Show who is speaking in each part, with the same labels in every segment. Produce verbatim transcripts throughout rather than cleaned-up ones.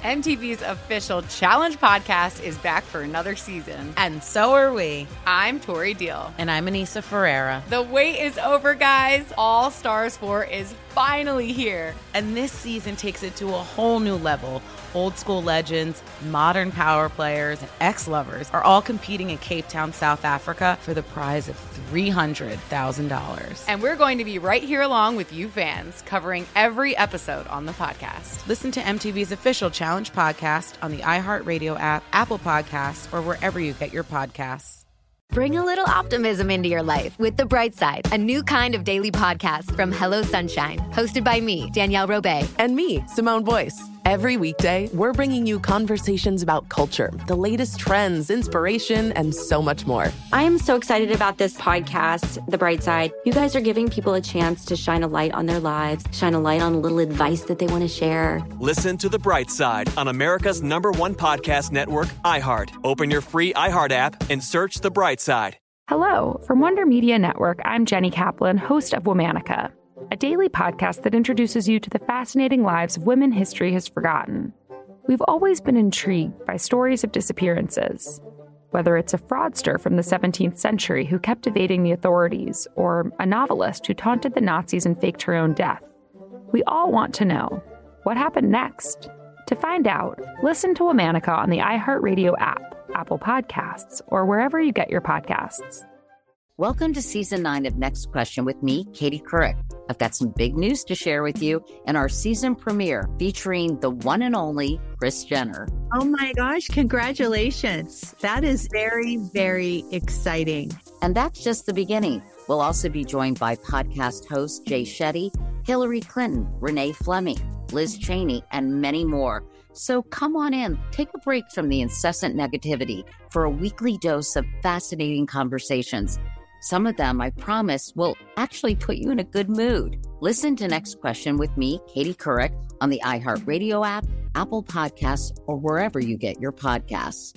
Speaker 1: M T V's official Challenge podcast is back for another season.
Speaker 2: And so are we.
Speaker 1: I'm Tori Deal.
Speaker 2: And I'm Anissa Ferreira.
Speaker 1: The wait is over, guys. All Stars four is finally here.
Speaker 2: And this season takes it to a whole new level. Old school legends, modern power players, and ex-lovers are all competing in Cape Town, South Africa for the prize of three hundred thousand dollars.
Speaker 1: And we're going to be right here along with you fans, covering every episode on the podcast.
Speaker 2: Listen to M T V's official Challenge podcast on the iHeartRadio app, Apple Podcasts, or wherever you get your podcasts.
Speaker 3: Bring a little optimism into your life with The Bright Side, a new kind of daily podcast from Hello Sunshine, hosted by me, Danielle Robay.
Speaker 4: And me, Simone Boyce. Every weekday, we're bringing you conversations about culture, the latest trends, inspiration, and so much more.
Speaker 5: I am so excited about this podcast, The Bright Side. You guys are giving people a chance to shine a light on their lives, shine a light on a little advice that they want to share.
Speaker 6: Listen to The Bright Side on America's number one podcast network, iHeart. Open your free iHeart app and search The Bright Side.
Speaker 7: Hello. From Wonder Media Network, I'm Jenny Kaplan, host of Womanica, a daily podcast that introduces you to the fascinating lives of women history has forgotten. We've always been intrigued by stories of disappearances, whether it's a fraudster from the seventeenth century who kept evading the authorities, or a novelist who taunted the Nazis and faked her own death. We all want to know, what happened next? To find out, listen to Womanica on the iHeartRadio app, Apple Podcasts, or wherever you get your podcasts.
Speaker 8: Welcome to Season nine of Next Question with me, Katie Couric. I've got some big news to share with you in our season premiere featuring the one and only Kris Jenner.
Speaker 9: Oh my gosh, congratulations. That is very, very exciting.
Speaker 8: And that's just the beginning. We'll also be joined by podcast host Jay Shetty, Hillary Clinton, Renee Fleming, Liz Cheney, and many more. So come on in, take a break from the incessant negativity for a weekly dose of fascinating conversations. Some of them, I promise, will actually put you in a good mood. Listen to Next Question with me, Katie Couric, on the iHeartRadio app, Apple Podcasts, or wherever you get your podcasts.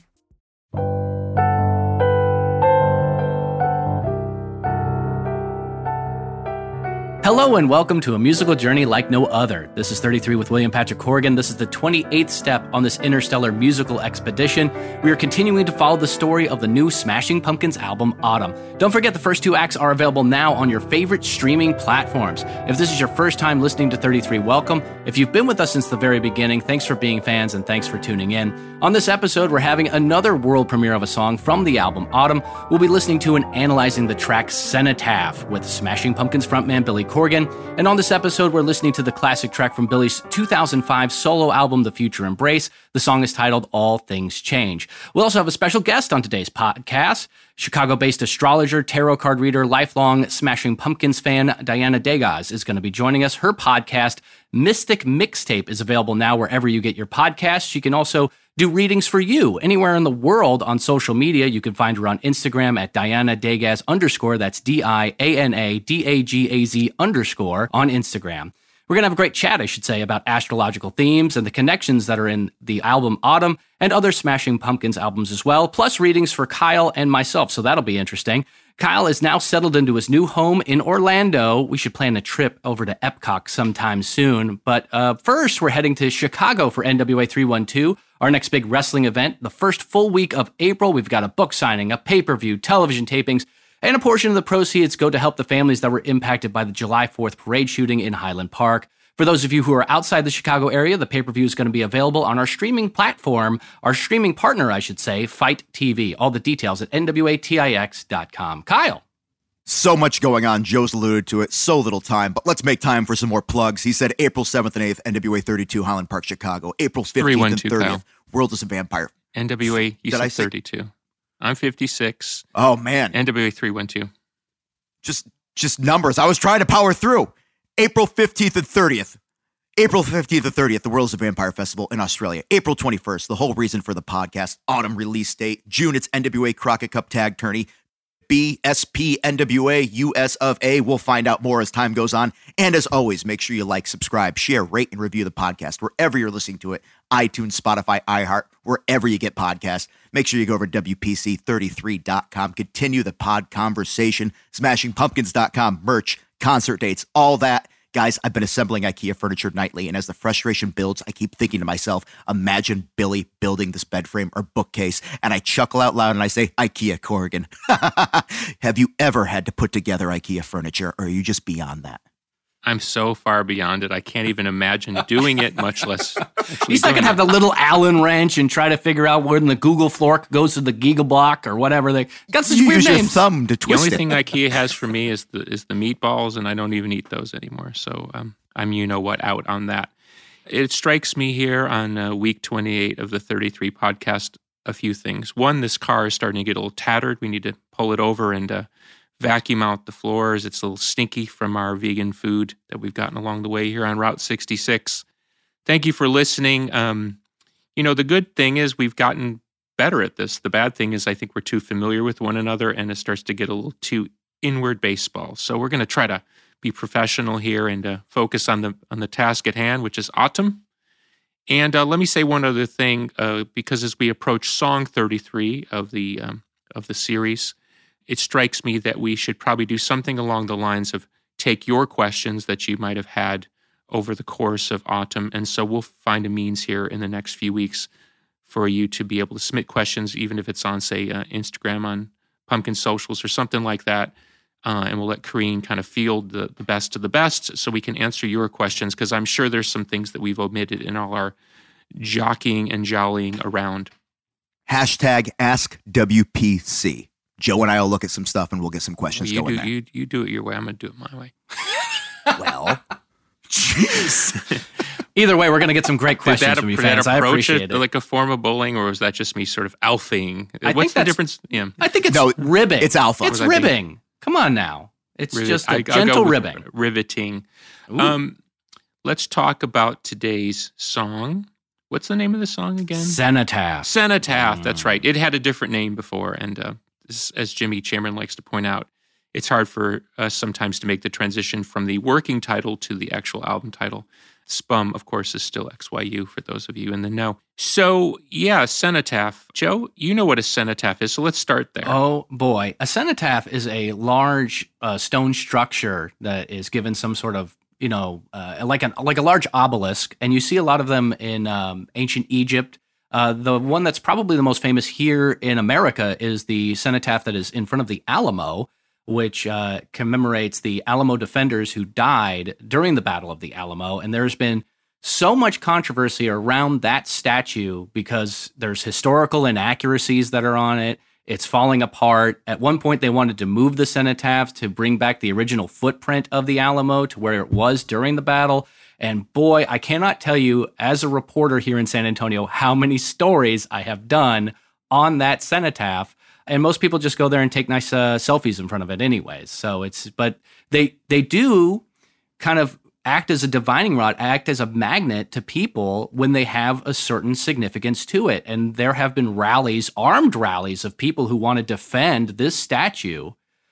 Speaker 10: Hello and welcome to a musical journey like no other. This is thirty-three with William Patrick Corrigan. This is the twenty-eighth step on this interstellar musical expedition. We are continuing to follow the story of the new Smashing Pumpkins album, Autumn. Don't forget the first two acts are available now on your favorite streaming platforms. If this is your first time listening to thirty-three, welcome. If you've been with us since the very beginning, thanks for being fans and thanks for tuning in. On this episode, we're having another world premiere of a song from the album, Autumn. We'll be listening to and analyzing the track Cenotaph with Smashing Pumpkins frontman Billy Corgan. And on this episode, we're listening to the classic track from Billy's two thousand five solo album, The Future Embrace. The song is titled All Things Change. We'll also have a special guest on today's podcast. Chicago-based astrologer, tarot card reader, lifelong Smashing Pumpkins fan, Diana Degas is going to be joining us. Her podcast, Mystic Mixtape, is available now wherever you get your podcasts. She can also do readings for you anywhere in the world on social media. You can find her on Instagram at Diana Degas underscore. That's D I A N A D A G A Z underscore on Instagram. We're going to have a great chat, I should say, about astrological themes and the connections that are in the album Autumn and other Smashing Pumpkins albums as well, plus readings for Kyle and myself, so that'll be interesting. Kyle is now settled into his new home in Orlando. We should plan a trip over to Epcot sometime soon. But uh, first, we're heading to Chicago for N W A three one two, our next big wrestling event. The first full week of April, we've got a book signing, a pay-per-view, television tapings, and a portion of the proceeds go to help the families that were impacted by the July fourth parade shooting in Highland Park. For those of you who are outside the Chicago area, the pay-per-view is going to be available on our streaming platform, our streaming partner, I should say, Fight T V. All the details at N W A T I X dot com. Kyle.
Speaker 11: So much going on. Joe's alluded to it. So little time. But let's make time for some more plugs. He said April seventh and eighth, N W A thirty-two, Highland Park, Chicago. April fifteenth and thirtieth, Kyle. World is a Vampire.
Speaker 12: N W A, you said thirty-two. I'm fifty-six.
Speaker 11: Oh, man.
Speaker 12: N W A three one two.
Speaker 11: Just, just numbers. I was trying to power through. April fifteenth and thirtieth. April fifteenth and thirtieth, the World is a Vampire Festival in Australia. April twenty-first, the whole reason for the podcast, Autumn release date. June, it's N W A Crockett Cup Tag Tourney. B S P N W A U S of A. We'll find out more as time goes on. And as always, make sure you like, subscribe, share, rate, and review the podcast wherever you're listening to it. iTunes, Spotify, iHeart, wherever you get podcasts. Make sure you go over to W P C thirty-three dot com. Continue the pod conversation. Smashing Pumpkins dot com, merch, concert dates, all that. Guys, I've been assembling IKEA furniture nightly, and as the frustration builds, I keep thinking to myself, imagine Billy building this bed frame or bookcase, and I chuckle out loud and I say, IKEA, Corrigan. Have you ever had to put together IKEA furniture, or are you just beyond that?
Speaker 12: I'm so far beyond it. I can't even imagine doing it, much less.
Speaker 10: He's not going to have the little Allen wrench and try to figure out when the Google fork goes to the Giga block or whatever. They got such
Speaker 11: you
Speaker 10: weird
Speaker 11: use
Speaker 10: names.
Speaker 11: Your thumb to twist
Speaker 12: the only
Speaker 11: it.
Speaker 12: thing IKEA has for me is the is the meatballs, and I don't even eat those anymore. So um, I'm you know what out on that. It strikes me here on uh, week twenty-eight of the thirty-three podcast a few things. One, this car is starting to get a little tattered. We need to pull it over and uh, vacuum out the floors. It's a little stinky from our vegan food that we've gotten along the way here on Route sixty-six. Thank you for listening. Um, you know, the good thing is we've gotten better at this. The bad thing is I think we're too familiar with one another, and it starts to get a little too inward baseball. So we're going to try to be professional here and uh, focus on the on the task at hand, which is autumn. And uh, let me say one other thing, uh, because as we approach song thirty-three of the um, of the series, it strikes me that we should probably do something along the lines of take your questions that you might have had over the course of autumn. And so we'll find a means here in the next few weeks for you to be able to submit questions, even if it's on, say, uh, Instagram on Pumpkin Socials or something like that. Uh, and we'll let Kareen kind of field the, the best of the best so we can answer your questions, because I'm sure there's some things that we've omitted in all our jockeying and jollying around.
Speaker 11: Hashtag Ask W P C. Joe and I will look at some stuff and we'll get some questions
Speaker 12: well, you
Speaker 11: going
Speaker 12: do,
Speaker 11: there.
Speaker 12: You, you do it your way. I'm going to do it my way.
Speaker 11: Well, jeez.
Speaker 10: Either way, we're going to get some great questions
Speaker 12: did that,
Speaker 10: from you
Speaker 12: did
Speaker 10: fans.
Speaker 12: that
Speaker 10: I
Speaker 12: approach
Speaker 10: appreciate
Speaker 12: it,
Speaker 10: it.
Speaker 12: like a form of bowling, or was that just me sort of alphaing?
Speaker 10: I
Speaker 12: What's
Speaker 10: think
Speaker 12: the
Speaker 10: that's-
Speaker 12: difference? Yeah.
Speaker 10: I think it's
Speaker 11: No,
Speaker 10: ribbing.
Speaker 11: it's alpha.
Speaker 10: It's
Speaker 12: Was I thinking-
Speaker 10: ribbing. Come on now. It's
Speaker 12: Rivet-
Speaker 10: just a
Speaker 12: I- I'll
Speaker 10: gentle
Speaker 12: go with
Speaker 10: ribbing.
Speaker 12: Riveting.
Speaker 10: Ooh.
Speaker 12: Um, let's talk about today's song. What's the name of the song again?
Speaker 10: Cenotaph.
Speaker 12: Cenotaph, that's right. It had a different name before, and uh, this, as Jimmy Chairman likes to point out, it's hard for us sometimes to make the transition from the working title to the actual album title. Spum, of course, is still X Y U for those of you in the know. So, yeah, cenotaph. Joe, you know what a cenotaph is, so let's start there.
Speaker 10: Oh, boy. A cenotaph is a large uh, stone structure that is given some sort of, you know, uh, like, an, like a large obelisk, and you see a lot of them in um, ancient Egypt. Uh, the one that's probably the most famous here in America is the cenotaph that is in front of the Alamo, which uh, commemorates the Alamo defenders who died during the Battle of the Alamo. And there's been so much controversy around that statue because there's historical inaccuracies that are on it. It's falling apart. At one point, they wanted to move the cenotaph to bring back the original footprint of the Alamo to where it was during the battle. And boy, I cannot tell you, as a reporter here in San Antonio, how many stories I have done on that cenotaph. And most people just go there and take nice uh, selfies in front of it anyways. So it's, but they they do kind of act as a divining rod, act as a magnet to people when they have a certain significance to it. And there have been rallies, armed rallies of people who want to defend this statue.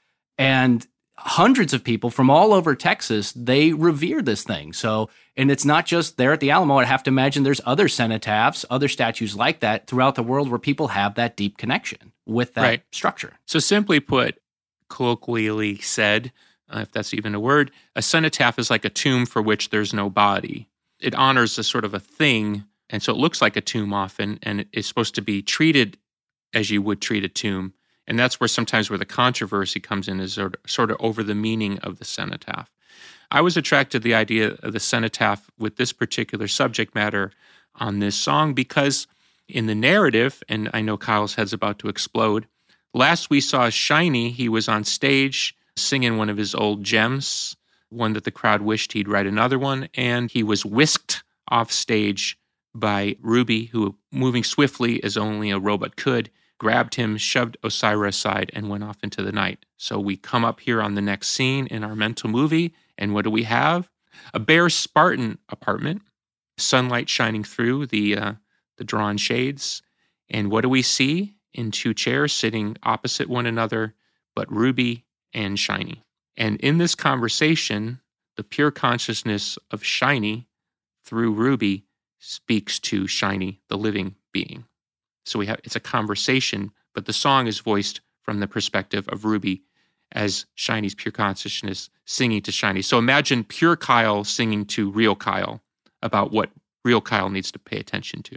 Speaker 10: And hundreds of people from all over Texas, they revere this thing. So, and it's not just there at the Alamo. I have to imagine there's other cenotaphs, other statues like that throughout the world where people have that deep connection with that
Speaker 12: Right.
Speaker 10: structure.
Speaker 12: So simply put, colloquially said, uh, if that's even a word, a cenotaph is like a tomb for which there's no body. It honors a sort of a thing, and so it looks like a tomb often, and it is supposed to be treated as you would treat a tomb. And that's where sometimes where the controversy comes in, is sort of, sort of over the meaning of the cenotaph. I was attracted to the idea of the cenotaph with this particular subject matter on this song because in the narrative, and I know Kyle's head's about to explode, last we saw Shiny, he was on stage singing one of his old gems, one that the crowd wished he'd write another one, and he was whisked off stage by Ruby, who, moving swiftly as only a robot could, grabbed him, shoved Osira aside, and went off into the night. So we come up here on the next scene in our mental movie, and what do we have? A bare Spartan apartment, sunlight shining through the uh, the drawn shades. And what do we see? In two chairs sitting opposite one another, but Ruby and Shiny. And in this conversation, the pure consciousness of Shiny through Ruby speaks to Shiny, the living being. So we have it's a conversation, but the song is voiced from the perspective of Ruby as Shiny's pure consciousness singing to Shiny. So imagine pure Kyle singing to real Kyle about what real Kyle needs to pay attention to.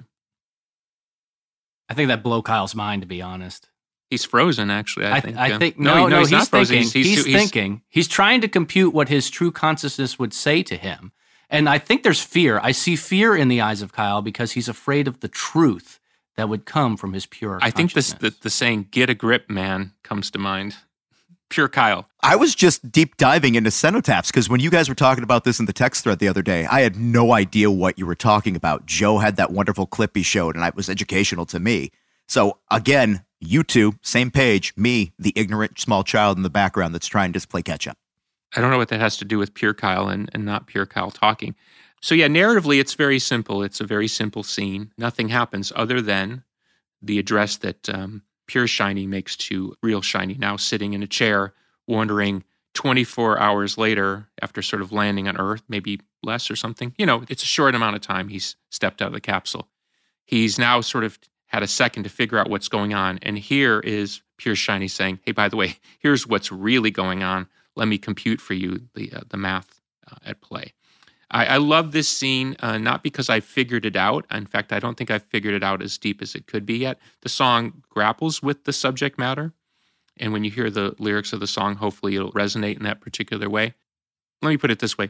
Speaker 10: I think that blow Kyle's mind, to be honest.
Speaker 12: He's frozen, actually, I,
Speaker 10: I
Speaker 12: think.
Speaker 10: I
Speaker 12: yeah.
Speaker 10: think no, no, no he's, he's thinking. He's, he's,
Speaker 12: he's,
Speaker 10: he's thinking. He's trying to compute what his true consciousness would say to him. And I think there's fear. I see fear in the eyes of Kyle because he's afraid of the truth that would come from his pure
Speaker 12: I think this, the, the saying, get a grip, man, comes to mind. Pure Kyle.
Speaker 11: I was just deep diving into cenotaphs because when you guys were talking about this in the text thread the other day, I had no idea what you were talking about. Joe had that wonderful clip he showed, and it was educational to me. So again, you two, same page, me, the ignorant small child in the background that's trying to just play catch up.
Speaker 12: I don't know what that has to do with pure Kyle and, and not pure Kyle talking. So yeah, narratively, it's very simple. It's a very simple scene. Nothing happens other than the address that um, pure Shiny makes to real Shiny, now sitting in a chair, wondering twenty-four hours later, after sort of landing on Earth, maybe less or something. You know, it's a short amount of time he's stepped out of the capsule. He's now sort of had a second to figure out what's going on. And here is pure Shiny saying, hey, by the way, here's what's really going on. Let me compute for you the uh, the math uh, at play. I, I love this scene, uh, not because I figured it out. In fact, I don't think I've figured it out as deep as it could be yet. The song grapples with the subject matter. And when you hear the lyrics of the song, hopefully it'll resonate in that particular way. Let me put it this way.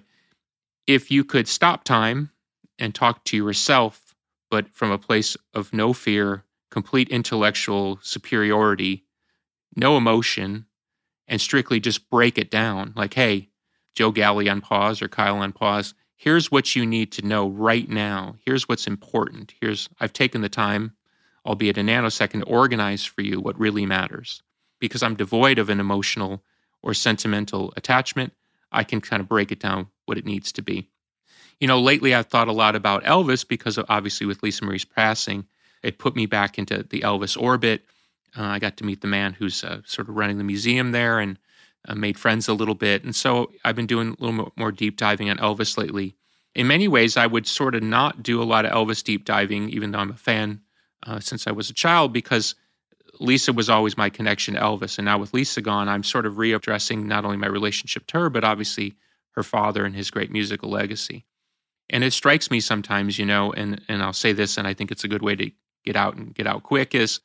Speaker 12: If you could stop time and talk to yourself, but from a place of no fear, complete intellectual superiority, no emotion, and strictly just break it down, like, hey, Joe Galley on pause or Kyle on pause, here's what you need to know right now. Here's what's important. Here's, I've taken the time, albeit a nanosecond, to organize for you what really matters. Because I'm devoid of an emotional or sentimental attachment, I can kind of break it down what it needs to be. You know, lately I've thought a lot about Elvis because of, obviously with Lisa Marie's passing, it put me back into the Elvis orbit. Uh, I got to meet the man who's uh, sort of running the museum there and uh, made friends a little bit. And so I've been doing a little more deep diving on Elvis lately. In many ways, I would sort of not do a lot of Elvis deep diving, even though I'm a fan uh, since I was a child, because Lisa was always my connection to Elvis. And now with Lisa gone, I'm sort of readdressing not only my relationship to her, but obviously her father and his great musical legacy. And it strikes me sometimes, you know, and, and I'll say this, and I think it's a good way to get out and get out quick, is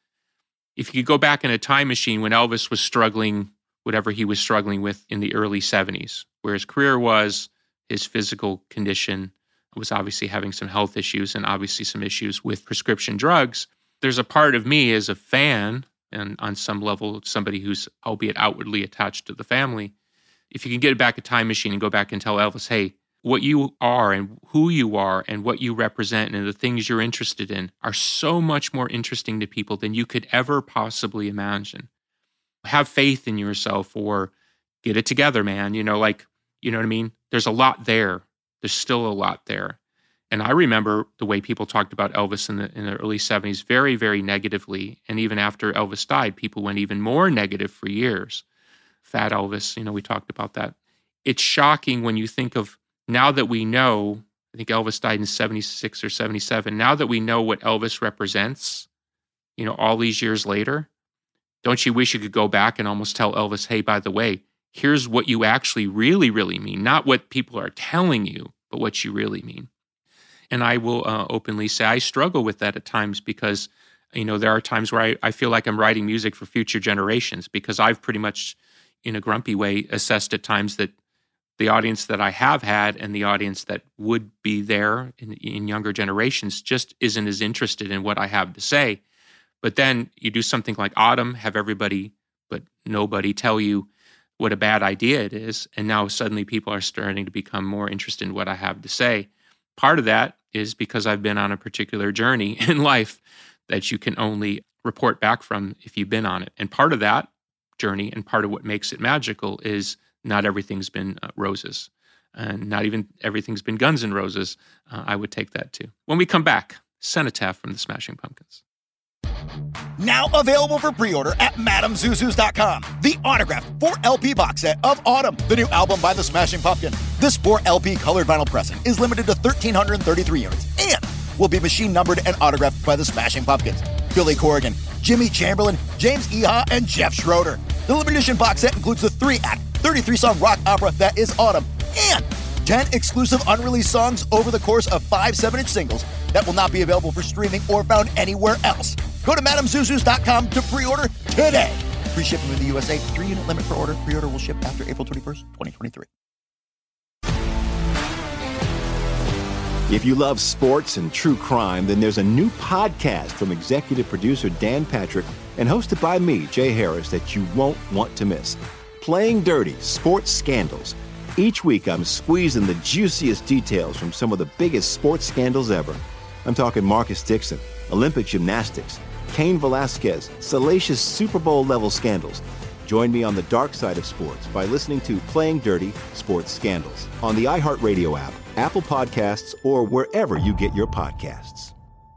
Speaker 12: if you could go back in a time machine when Elvis was struggling, whatever he was struggling with in the early seventies, where his career was, his physical condition was obviously having some health issues and obviously some issues with prescription drugs. There's a part of me as a fan, and on some level, somebody who's albeit outwardly attached to the family, if you can get back a time machine and go back and tell Elvis, hey, what you are and who you are and what you represent and the things you're interested in are so much more interesting to people than you could ever possibly imagine. Have faith in yourself, or get it together, man. You know, like, you know what I mean? There's a lot there. There's still a lot there. And I remember the way people talked about Elvis in the in the early seventies very, very negatively. And even after Elvis died, people went even more negative for years. Fat Elvis, you know, we talked about that. It's shocking when you think of, now that we know, I think Elvis died in seventy-six or seventy-seven, now that we know what Elvis represents, you know, all these years later, don't you wish you could go back and almost tell Elvis, hey, by the way, here's what you actually really, really mean. Not what people are telling you, but what you really mean. And I will uh, openly say I struggle with that at times because, you know, there are times where I, I feel like I'm writing music for future generations because I've pretty much, in a grumpy way, assessed at times that the audience that I have had and the audience that would be there in, in younger generations just isn't as interested in what I have to say. But then you do something like Autumn, have everybody but nobody tell you what a bad idea it is, and now suddenly people are starting to become more interested in what I have to say. Part of that is because I've been on a particular journey in life that you can only report back from if you've been on it. And part of that journey and part of what makes it magical is not everything's been uh, roses, and not even everything's been Guns N' Roses. Uh, I would take that too. When we come back, Cenotaph from the Smashing Pumpkins.
Speaker 13: Now available for pre-order at Madame Zuzus dot com. The autographed four L P box set of Autumn, the new album by the Smashing Pumpkins. This four L P colored vinyl pressing is limited to one thousand three hundred thirty-three units and will be machine numbered and autographed by the Smashing Pumpkins, Billy Corgan, Jimmy Chamberlain, James Iha, and Jeff Schroeder. The limited edition box set includes the three-act, thirty-three song rock opera that is Autumn, and ten exclusive unreleased songs over the course of five seven-inch singles that will not be available for streaming or found anywhere else. Go to madame zuzus dot com to pre-order today. Free shipping in the U S A, three-unit limit per order. Pre-order will ship after April twenty-first, twenty twenty-three.
Speaker 14: If you love sports and true crime, then there's a new podcast from executive producer Dan Patrick and hosted by me, Jay Harris, that you won't want to miss. Playing Dirty: Sports Scandals. Each week, I'm squeezing the juiciest details from some of the biggest sports scandals ever. I'm talking Marcus Dixon, Olympic gymnastics, Cain Velasquez, salacious Super Bowl-level scandals. Join me on the dark side of sports by listening to Playing Dirty: Sports Scandals on the iHeartRadio app, Apple Podcasts, or wherever you get your podcasts.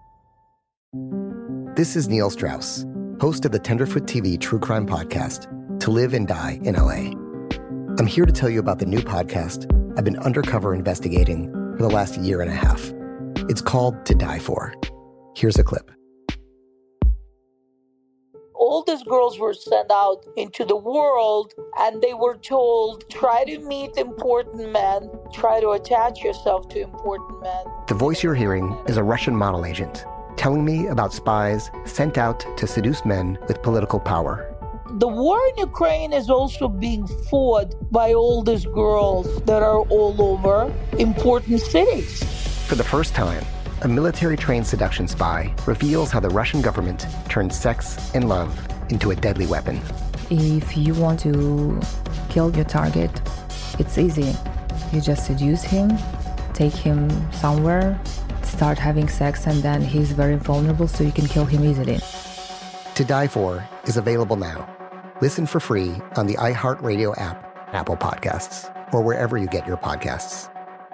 Speaker 15: This is Neil Strauss, host of the Tenderfoot T V true crime podcast, To Live and Die in L A. I'm here to tell you about the new podcast I've been undercover investigating for the last year and a half. It's called To Die For. Here's a clip.
Speaker 16: All these girls were sent out into the world and they were told, try to meet important men, try to attach yourself to important men.
Speaker 15: The voice you're hearing is a Russian model agent telling me about spies sent out to seduce men with political power.
Speaker 16: The war in Ukraine is also being fought by all these girls that are all over important cities.
Speaker 15: For the first time, a military-trained seduction spy reveals how the Russian government turned sex and love into a deadly weapon.
Speaker 17: If you want to kill your target, it's easy. You just seduce him, take him somewhere, start having sex, and then he's very vulnerable, so you can kill him easily.
Speaker 15: To Die For is available now. Listen for free on the iHeartRadio app, Apple Podcasts, or wherever you get your podcasts.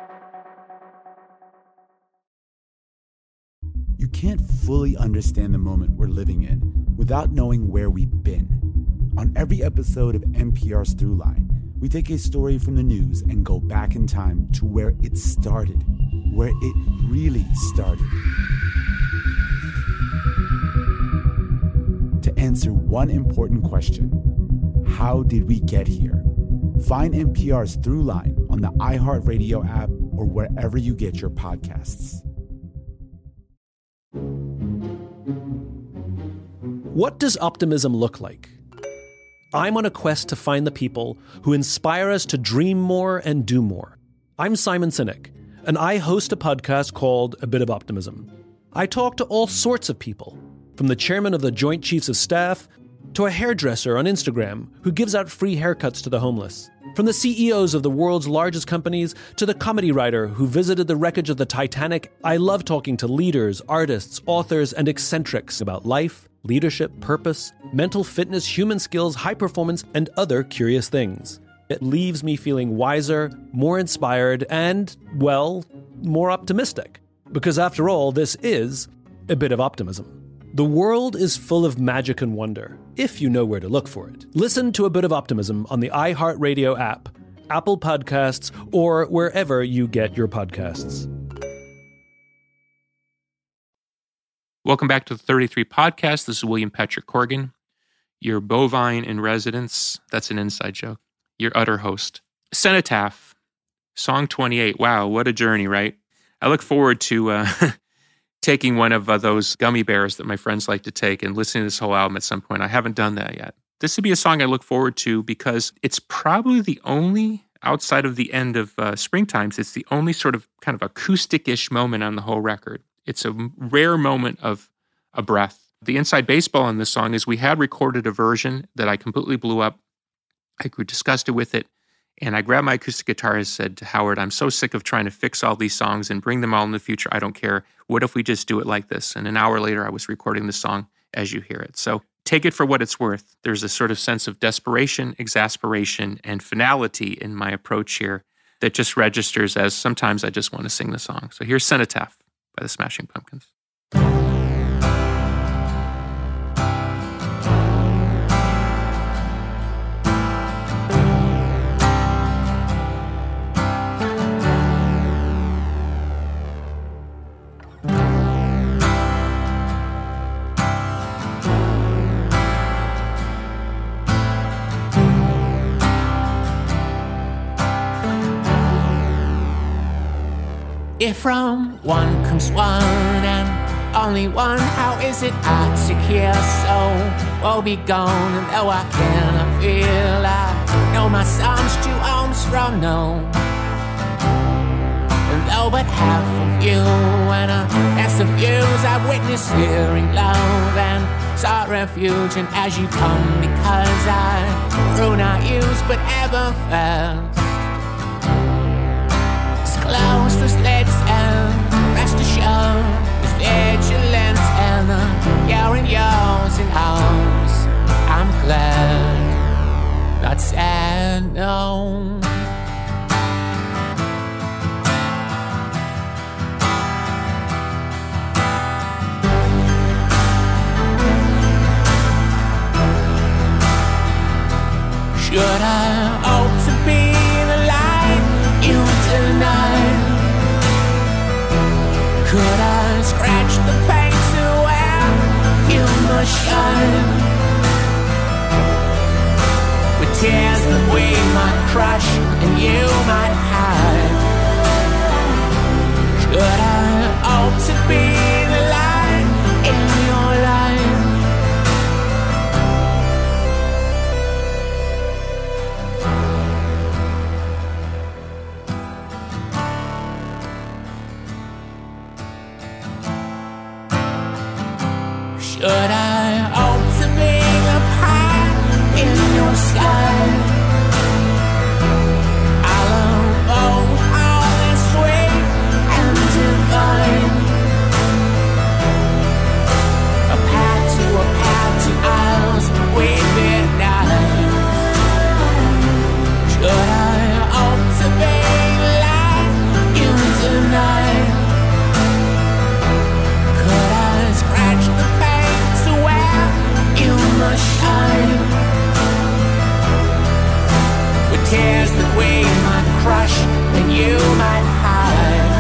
Speaker 18: You can't fully understand the moment we're living in without knowing where we've been. On every episode of N P R's Throughline, we take a story from the news and go back in time to where it started, where it really started. To answer one important question: how did we get here? Find N P R's Throughline on the iHeartRadio app or wherever you get your podcasts.
Speaker 19: What does optimism look like? I'm on a quest to find the people who inspire us to dream more and do more. I'm Simon Sinek, and I host a podcast called A Bit of Optimism. I talk to all sorts of people, from the chairman of the Joint Chiefs of Staff to a hairdresser on Instagram who gives out free haircuts to the homeless, from the C E Os of the world's largest companies to the comedy writer who visited the wreckage of the Titanic. I love talking to leaders, artists, authors, and eccentrics about life, leadership, purpose, mental fitness, human skills, high performance, and other curious things. It leaves me feeling wiser, more inspired, and, well, more optimistic. Because after all, this is a bit of optimism. The world is full of magic and wonder, if you know where to look for it. Listen to A Bit of Optimism on the iHeartRadio app, Apple Podcasts, or wherever you get your podcasts.
Speaker 12: Welcome back to the thirty-three Podcast. This is William Patrick Corgan, your bovine in residence. That's an inside joke. Your utter host. Cenotaph, song twenty-eight. Wow, what a journey, right? I look forward to uh, taking one of uh, those gummy bears that my friends like to take and listening to this whole album at some point. I haven't done that yet. This would be a song I look forward to because it's probably the only, outside of the end of uh, Springtimes, it's the only sort of kind of acoustic-ish moment on the whole record. It's a rare moment of a breath. The inside baseball on this song is we had recorded a version that I completely blew up. I grew disgusted with it. And I grabbed my acoustic guitar and said to Howard, I'm so sick of trying to fix all these songs and bring them all in the future. I don't care. What if we just do it like this? And an hour later, I was recording the song as you hear it. So take it for what it's worth. There's a sort of sense of desperation, exasperation, and finality in my approach here that just registers as sometimes I just want to sing the song. So here's Cenotaph by the Smashing Pumpkins.
Speaker 20: If from one comes one and only one, how is it I secure so woe be gone? And though I cannot feel, I know my psalms two arms from no. And though but half of you and a best of views, I witness hearing love and sought refuge. And as you come, because I grew not used but ever fast, close the slits and rest assured with vigilance and the you're in yours in arms. I'm glad, not sad, no. Should I hope to be the light you denied? Could I scratch the pain to where you must shine? With tears that we might crush and you might hide. Should I hope to be the light in your life? Should I hope to be the pie in your sky? I'll both all is sweet and divine. A path to a path to ours with midnight. Should I hope to be the light you deny? Could I scratch the pain to where you must shine? With tears that we might crush and you might hide.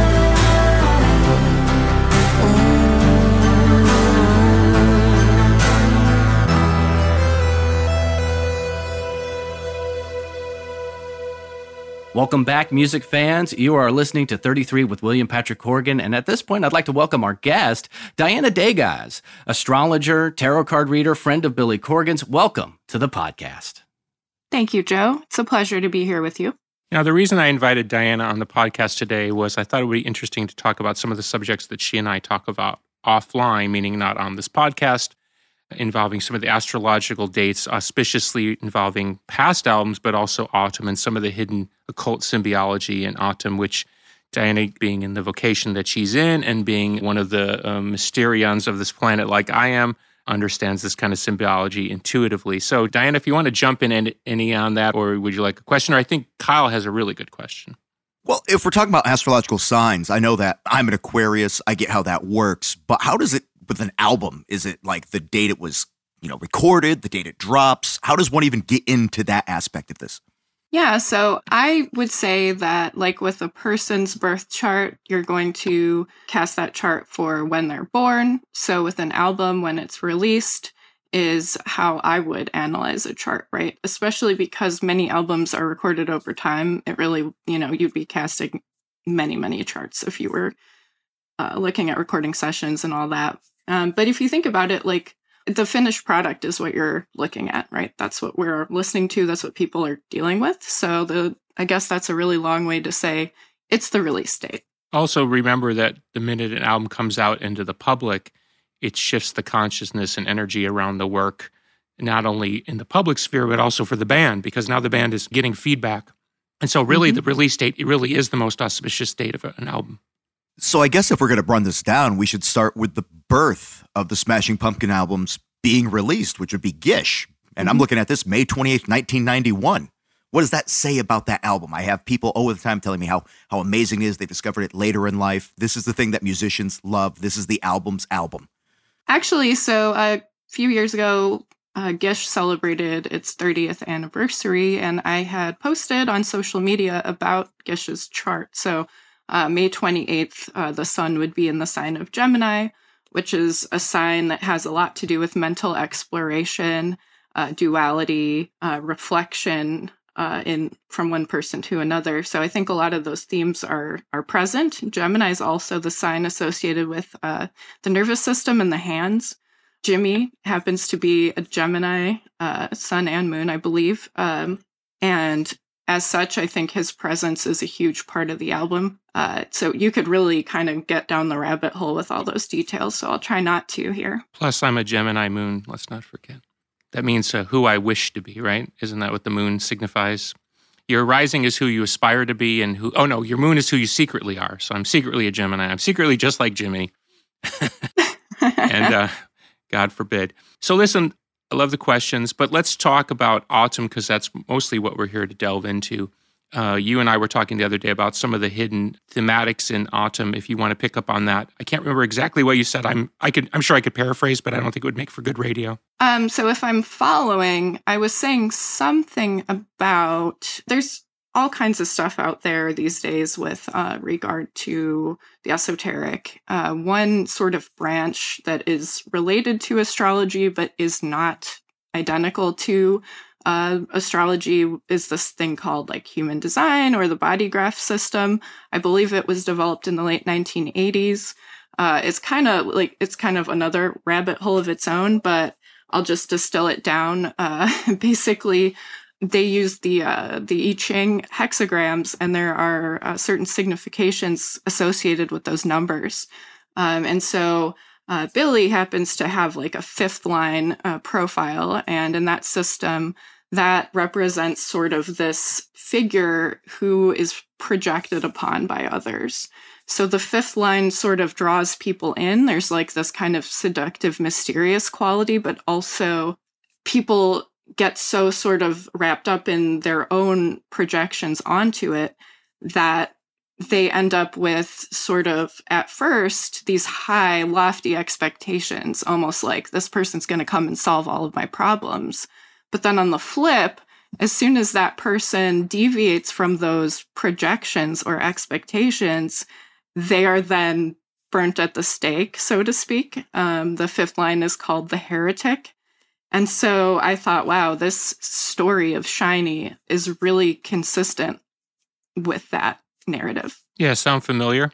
Speaker 10: Welcome back, music fans. You are listening to thirty-three with William Patrick Corgan, and at this point, I'd like to welcome our guest, Diana Dagaz, astrologer, tarot card reader, friend of Billy Corgan's. Welcome to the podcast.
Speaker 21: Thank you, Joe. It's a pleasure to be here with you.
Speaker 12: Now, the reason I invited Diana on the podcast today was I thought it would be interesting to talk about some of the subjects that she and I talk about offline, meaning not on this podcast, involving some of the astrological dates, auspiciously involving past albums, but also autumn and some of the hidden occult symbiology in autumn, which Diana, being in the vocation that she's in and being one of the um, mysterions of this planet like I am, understands this kind of symbiology intuitively. So, Diana, if you want to jump in any, any on that, or would you like a question? Or I think Kyle has a really good question.
Speaker 11: Well, if we're talking about astrological signs, I know that I'm an Aquarius. I get how that works. But how does it with an album? Is it like the date it was, you know, recorded, the date it drops? How does one even get into that aspect of this?
Speaker 21: Yeah, so I would say that like with a person's birth chart, you're going to cast that chart for when they're born. So with an album, when it's released is how I would analyze a chart, right? Especially because many albums are recorded over time. It really, you know, you'd be casting many, many charts if you were uh, looking at recording sessions and all that. Um, but if you think about it, like the finished product is what you're looking at, right? That's what we're listening to. That's what people are dealing with. So the I guess that's a really long way to say it's the release date.
Speaker 12: Also, remember that the minute an album comes out into the public, it shifts the consciousness and energy around the work, not only in the public sphere, but also for the band, because now the band is getting feedback. And so really mm-hmm. the release date, it really is the most auspicious date of an album.
Speaker 11: So I guess if we're going to run this down, we should start with the birth of the Smashing Pumpkin albums being released, which would be Gish. And mm-hmm. I'm looking at this May twenty-eighth, nineteen ninety-one. What does that say about that album? I have people all the time telling me how how amazing it is. They discovered it later in life. This is the thing that musicians love. This is the album's album.
Speaker 21: Actually, so a few years ago, uh, Gish celebrated its thirtieth anniversary, and I had posted on social media about Gish's chart. So uh, May twenty-eighth, uh, the sun would be in the sign of Gemini, which is a sign that has a lot to do with mental exploration, uh, duality, uh, reflection, uh, in from one person to another. So I think a lot of those themes are are present. Gemini is also the sign associated with uh, the nervous system and the hands. Jimmy happens to be a Gemini, uh, sun and moon, I believe. Um, and as such, I think his presence is a huge part of the album. Uh, so you could really kind of get down the rabbit hole with all those details. So I'll try not to here.
Speaker 12: Plus, I'm a Gemini moon, let's not forget. That means uh, who I wish to be, right? Isn't that what the moon signifies? Your rising is who you aspire to be, and who, oh no, your moon is who you secretly are. So I'm secretly a Gemini. I'm secretly just like Jimmy. and uh, God forbid. So listen, I love the questions, but let's talk about autumn because that's mostly what we're here to delve into. Uh, you and I were talking the other day about some of the hidden thematics in autumn. If you want to pick up on that, I can't remember exactly what you said. I'm I could I'm sure I could paraphrase, but I don't think it would make for good radio.
Speaker 21: Um, so if I'm following, I was saying something about there's all kinds of stuff out there these days with uh, regard to the esoteric. Uh, one sort of branch that is related to astrology but is not identical to uh, astrology is this thing called like human design or the body graph system. I believe it was developed in the late nineteen eighties. Uh, it's kind of like it's kind of another rabbit hole of its own, but I'll just distill it down. Uh, basically, they use the uh, the I Ching hexagrams, and there are uh, certain significations associated with those numbers. Um, and so uh, Billy happens to have like a fifth line uh, profile, and in that system, that represents sort of this figure who is projected upon by others. So the fifth line sort of draws people in. There's like this kind of seductive, mysterious quality, but also people get so sort of wrapped up in their own projections onto it that they end up with sort of, at first, these high, lofty expectations, almost like this person's going to come and solve all of my problems. But then on the flip, as soon as that person deviates from those projections or expectations, they are then burnt at the stake, so to speak. Um, the fifth line is called the heretic. And so I thought, wow, this story of Shiny is really consistent with that narrative.
Speaker 12: Yeah, sound familiar?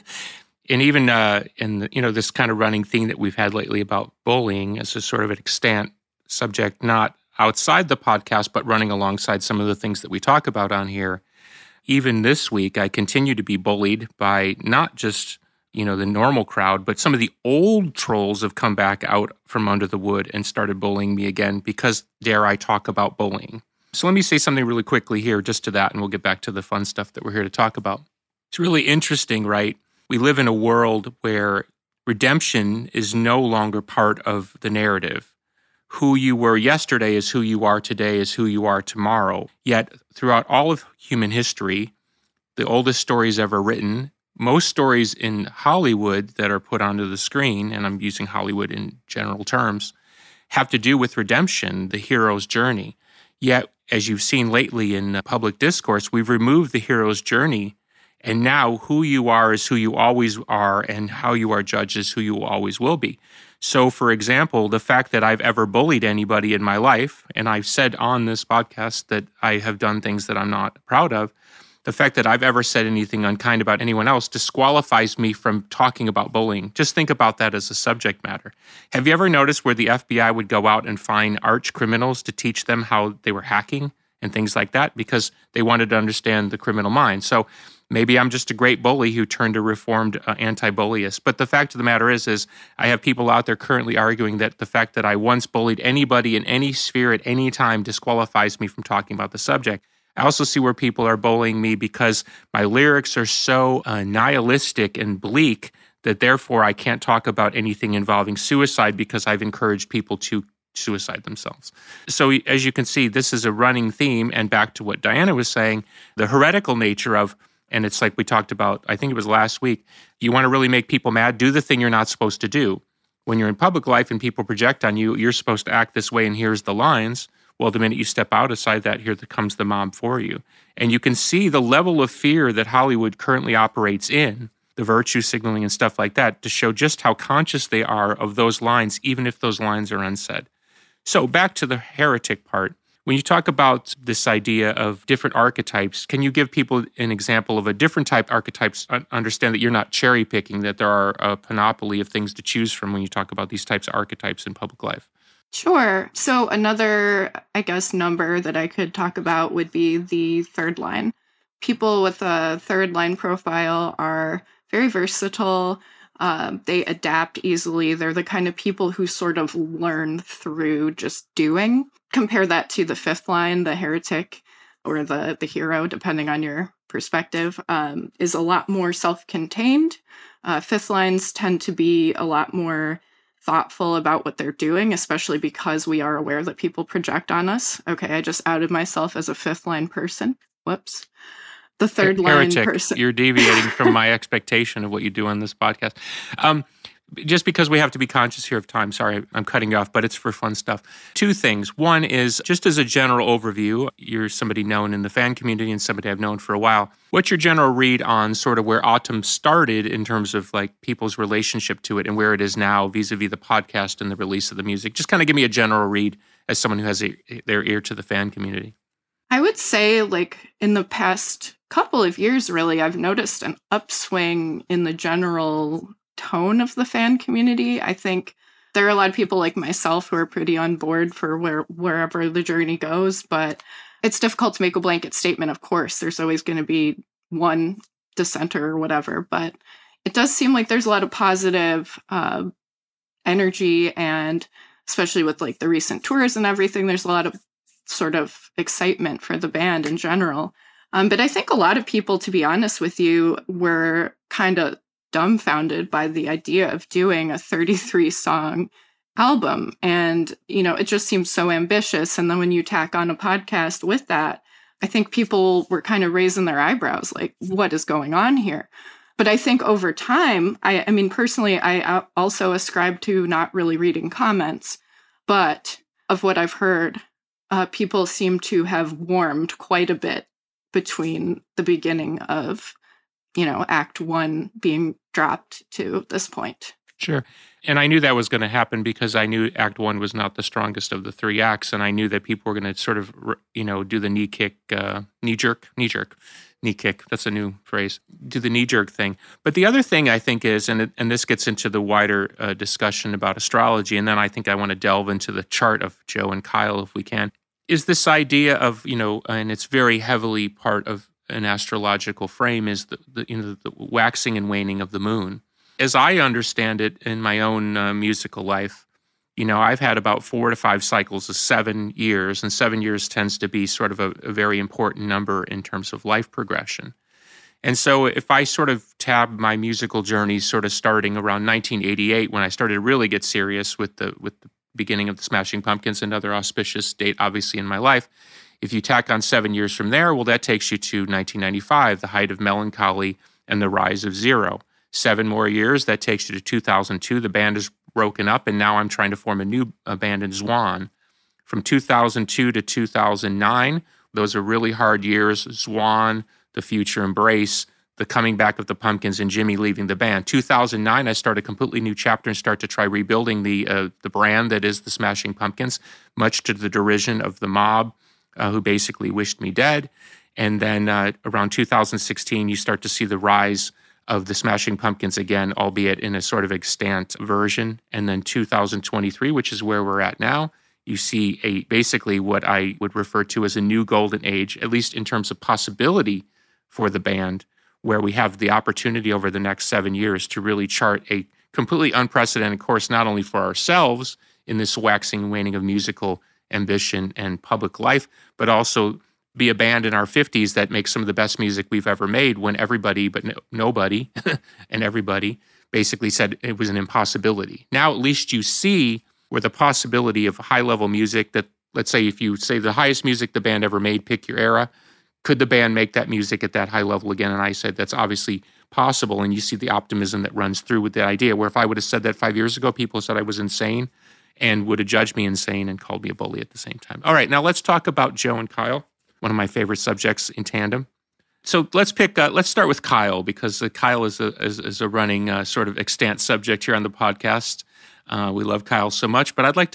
Speaker 12: And even uh, in the, you know, this kind of running theme that we've had lately about bullying as a sort of an extant subject, not outside the podcast, but running alongside some of the things that we talk about on here. Even this week, I continue to be bullied by not just, you know, the normal crowd, but some of the old trolls have come back out from under the wood and started bullying me again because, dare I talk about bullying. So let me say something really quickly here just to that, and we'll get back to the fun stuff that we're here to talk about. It's really interesting, right? We live in a world where redemption is no longer part of the narrative. Who you were yesterday is who you are today is who you are tomorrow. Yet, throughout all of human history, the oldest stories ever written, most stories in Hollywood that are put onto the screen, and I'm using Hollywood in general terms, have to do with redemption, the hero's journey. Yet, as you've seen lately in public discourse, we've removed the hero's journey, and now who you are is who you always are, and how you are judged is who you always will be. So, for example, the fact that I've ever bullied anybody in my life, and I've said on this podcast that I have done things that I'm not proud of, the fact that I've ever said anything unkind about anyone else disqualifies me from talking about bullying. Just think about that as a subject matter. Have you ever noticed where the F B I would go out and find arch criminals to teach them how they were hacking and things like that because they wanted to understand the criminal mind? So maybe I'm just a great bully who turned a reformed uh, anti-bullyist. But the fact of the matter is, is I have people out there currently arguing that the fact that I once bullied anybody in any sphere at any time disqualifies me from talking about the subject. I also see where people are bullying me because my lyrics are so uh, nihilistic and bleak that therefore I can't talk about anything involving suicide because I've encouraged people to suicide themselves. So as you can see, this is a running theme. And back to what Diana was saying, the heretical nature of, and it's like we talked about, I think it was last week, you want to really make people mad, do the thing you're not supposed to do. When you're in public life and people project on you, you're supposed to act this way and here's the lines. Well, the minute you step outside that, here comes the mob for you. And you can see the level of fear that Hollywood currently operates in, the virtue signaling and stuff like that, to show just how conscious they are of those lines, even if those lines are unsaid. So back to the heretic part. When you talk about this idea of different archetypes, can you give people an example of a different type archetypes? Understand that you're not cherry picking, that there are a panoply of things to choose from when you talk about these types of archetypes in public life.
Speaker 21: Sure. So another, I guess, number that I could talk about would be the third line. People with a third line profile are very versatile. Uh, they adapt easily. They're the kind of people who sort of learn through just doing. Compare that to the fifth line, the heretic or the, the hero, depending on your perspective, um, is a lot more self-contained. Uh, fifth lines tend to be a lot more thoughtful about what they're doing, especially because we are aware that people project on us. Okay, I just outed myself as a fifth line person. Whoops. The third line
Speaker 12: Heretic.
Speaker 21: person.
Speaker 12: You're deviating from my expectation of what you do on this podcast. Um, just because we have to be conscious here of time, sorry, I'm cutting you off, but it's for fun stuff. Two things. One is, just as a general overview, you're somebody known in the fan community and somebody I've known for a while. What's your general read on sort of where Autumn started in terms of like people's relationship to it and where it is now vis-a-vis the podcast and the release of the music? Just kind of give me a general read as someone who has a, their ear to the fan community.
Speaker 21: I would say, like, in the past couple of years, really, I've noticed an upswing in the general tone of the fan community. I think there are a lot of people like myself who are pretty on board for where wherever the journey goes, but it's difficult to make a blanket statement, of course. There's always going to be one dissenter or whatever, but it does seem like there's a lot of positive uh, energy, and especially with, like, the recent tours and everything, there's a lot of sort of excitement for the band in general. Um, but I think a lot of people, to be honest with you, were kind of dumbfounded by the idea of doing a thirty-three song album. And, you know, it just seems so ambitious. And then when you tack on a podcast with that, I think people were kind of raising their eyebrows, like, what is going on here? But I think over time, I, I mean, personally, I also ascribe to not really reading comments, but of what I've heard, uh, people seem to have warmed quite a bit between the beginning of, you know, act one being dropped to this point.
Speaker 12: Sure. And I knew that was going to happen because I knew act one was not the strongest of the three acts. And I knew that people were going to sort of, you know, do the knee kick, uh, knee jerk, knee jerk, knee kick. That's a new phrase. Do the knee jerk thing. But the other thing I think is, and it, and this gets into the wider uh, discussion about astrology, and then I think I want to delve into the chart of Joe and Kyle if we can, is this idea of, you know, and it's very heavily part of an astrological frame, is the, the you know the waxing and waning of the moon. As I understand it in my own uh, musical life, you know, I've had about four to five cycles of seven years, and seven years tends to be sort of a, a very important number in terms of life progression. And so if I sort of tab my musical journey sort of starting around nineteen eighty-eight, when I started to really get serious with the with the beginning of the Smashing Pumpkins, another auspicious date, obviously, in my life. If you tack on seven years from there, well, that takes you to nineteen ninety-five, the height of melancholy and the rise of Zero. Seven more years, that takes you to two thousand two. The band is broken up, and now I'm trying to form a new uh, band in Zwan. From two thousand two to two thousand nine, those are really hard years. Zwan, The Future Embrace, the coming back of the Pumpkins, and Jimmy leaving the band. two thousand nine, I start a completely new chapter and start to try rebuilding the uh, the brand that is the Smashing Pumpkins, much to the derision of the mob, uh, who basically wished me dead. And then uh, around two thousand sixteen, you start to see the rise of the Smashing Pumpkins again, albeit in a sort of extant version. And then two thousand twenty-three, which is where we're at now, you see a basically what I would refer to as a new golden age, at least in terms of possibility for the band, where we have the opportunity over the next seven years to really chart a completely unprecedented course, not only for ourselves in this waxing and waning of musical ambition and public life, but also be a band in our fifties that makes some of the best music we've ever made, when everybody but no, nobody and everybody basically said it was an impossibility. Now at least you see where the possibility of high-level music that, let's say if you say the highest music the band ever made, pick your era, could the band make that music at that high level again? And I said that's obviously possible, and you see the optimism that runs through with the idea, where if I would have said that five years ago, people said I was insane and would have judged me insane and called me a bully at the same time. All right, now let's talk about Joe and Kyle, one of my favorite subjects in tandem. So let's pick. Uh, let's start with Kyle, because uh, Kyle is a is, is a running uh, sort of extant subject here on the podcast. Uh, we love Kyle so much, but I'd like to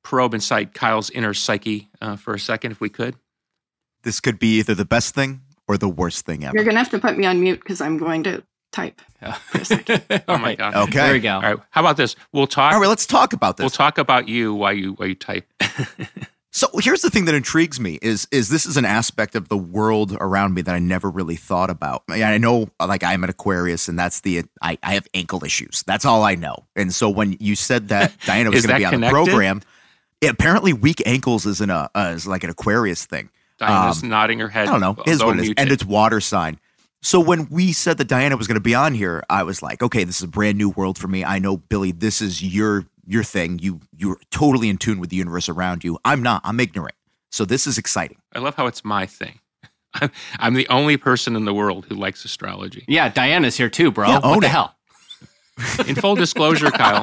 Speaker 12: probe inside Kyle's inner psyche uh, for a second, if we could.
Speaker 11: This could be either the best thing or the worst thing ever.
Speaker 21: You're going to have to put me on mute because I'm going to type.
Speaker 12: Yeah. Oh my God.
Speaker 11: Okay.
Speaker 10: There we go.
Speaker 12: All right. How about this? We'll talk.
Speaker 11: All right, let's talk about this.
Speaker 12: We'll talk about you while you while you type.
Speaker 11: So here's the thing that intrigues me is is this is an aspect of the world around me that I never really thought about. I, mean, I know, like, I'm an Aquarius, and that's the I, I have ankle issues. That's all I know. And so when you said that Diana was going to be on
Speaker 12: connected?
Speaker 11: the program, it, apparently weak ankles isn't a uh, is like an Aquarius thing.
Speaker 12: Diana's
Speaker 11: Um,
Speaker 12: nodding her head.
Speaker 11: I don't know. It is
Speaker 12: although
Speaker 11: what it is,
Speaker 12: muted.
Speaker 11: and it's water sign. So when we said that Diana was going to be on here, I was like, okay, this is a brand new world for me. I know, Billy, this is your your thing. You you're totally in tune with the universe around you. I'm not. I'm ignorant. So this is exciting.
Speaker 12: I love how it's my thing. I'm, I'm the only person in the world who likes astrology.
Speaker 10: Yeah, Diana's here too, bro.
Speaker 11: Yeah,
Speaker 10: what
Speaker 11: own
Speaker 10: the
Speaker 11: it.
Speaker 10: hell?
Speaker 12: In full disclosure, Kyle,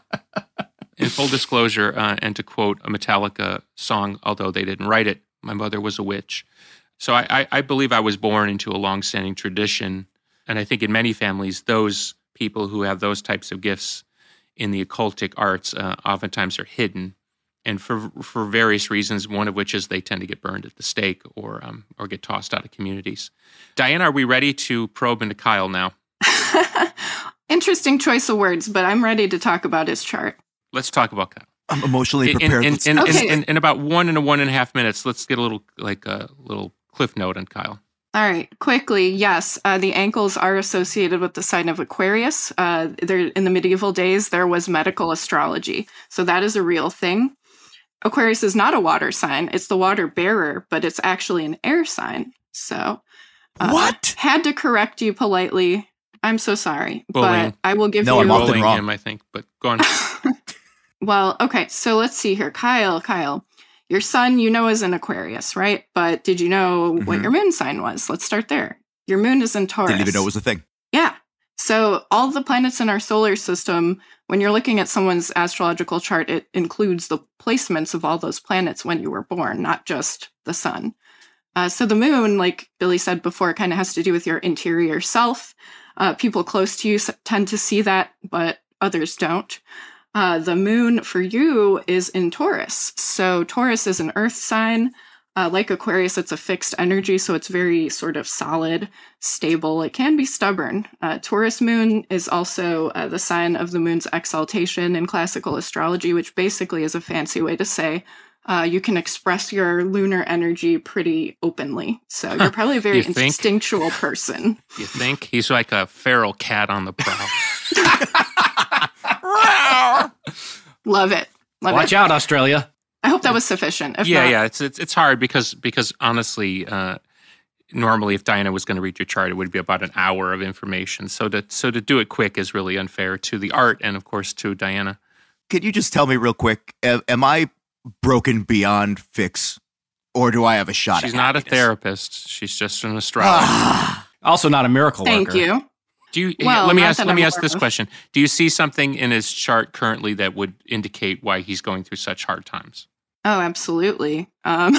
Speaker 12: in full disclosure, uh, and to quote a Metallica song, although they didn't write it, my mother was a witch. So I, I, I believe I was born into a long-standing tradition. And I think in many families, those people who have those types of gifts in the occultic arts uh, oftentimes are hidden. And for for various reasons, one of which is they tend to get burned at the stake or um, or get tossed out of communities. Diana, are we ready to probe into Kyle now?
Speaker 21: Interesting choice of words, but I'm ready to talk about his chart.
Speaker 12: Let's talk about Kyle.
Speaker 11: I'm emotionally
Speaker 12: In,
Speaker 11: prepared.
Speaker 12: in,
Speaker 11: Let's-
Speaker 12: in, in,
Speaker 21: Okay.
Speaker 12: in, in about one and a one and a half minutes, let's get a little like a little cliff note on Kyle.
Speaker 21: All right, quickly, yes, uh, the ankles are associated with the sign of Aquarius. Uh, there, in the medieval days, there was medical astrology, so that is a real thing. Aquarius is not a water sign; it's the water bearer, but it's actually an air sign. So, uh,
Speaker 11: what?
Speaker 21: Had to correct you politely. I'm so sorry,
Speaker 12: Bullying.
Speaker 21: but I will give
Speaker 11: No,
Speaker 21: you.
Speaker 11: I'm often
Speaker 12: Bullying
Speaker 11: wrong.
Speaker 12: him, I think, but go on.
Speaker 21: Well, okay, so let's see here, Kyle. Kyle, your sun, you know, is in Aquarius, right? But did you know what
Speaker 11: Mhm.
Speaker 21: your moon sign was? Let's start there. Your moon is in Taurus.
Speaker 11: Didn't even know it was a thing.
Speaker 21: Yeah. So all the planets in our solar system, when you're looking at someone's astrological chart, it includes the placements of all those planets when you were born, not just the sun. Uh, so the moon, like Billy said before, kind of has to do with your interior self. Uh, people close to you s- tend to see that, but others don't. Uh, the moon for you is in Taurus. So Taurus is an earth sign. Uh, like Aquarius, it's a fixed energy, so it's very sort of solid, stable. It can be stubborn. Uh, Taurus moon is also uh, the sign of the moon's exaltation in classical astrology, which basically is a fancy way to say uh, you can express your lunar energy pretty openly. So you're probably a very
Speaker 12: You think?
Speaker 21: instinctual person.
Speaker 12: You think he's like a feral cat on the prowl?
Speaker 21: Love it. Love
Speaker 10: Watch
Speaker 21: it.
Speaker 10: out, Australia.
Speaker 21: I hope that was sufficient. If
Speaker 12: yeah,
Speaker 21: not,
Speaker 12: yeah. It's, it's it's hard because because honestly, uh, normally if Diana was going to read your chart, it would be about an hour of information. So to so to do it quick is really unfair to the art and of course to Diana.
Speaker 11: Could you just tell me real quick, am, am I broken beyond fix, or do I have a shot
Speaker 12: She's
Speaker 11: at
Speaker 12: not a
Speaker 11: happiness?
Speaker 12: therapist. She's just an astrologer.
Speaker 10: Also not a miracle
Speaker 21: thank
Speaker 10: worker.
Speaker 21: you.
Speaker 12: Do you?
Speaker 21: Well,
Speaker 12: let me
Speaker 21: not
Speaker 12: ask.
Speaker 21: that
Speaker 12: Let me
Speaker 21: I'm
Speaker 12: ask this
Speaker 21: aware of.
Speaker 12: question. Do you see something in his chart currently that would indicate why he's going through such hard times?
Speaker 21: Oh, absolutely. Um,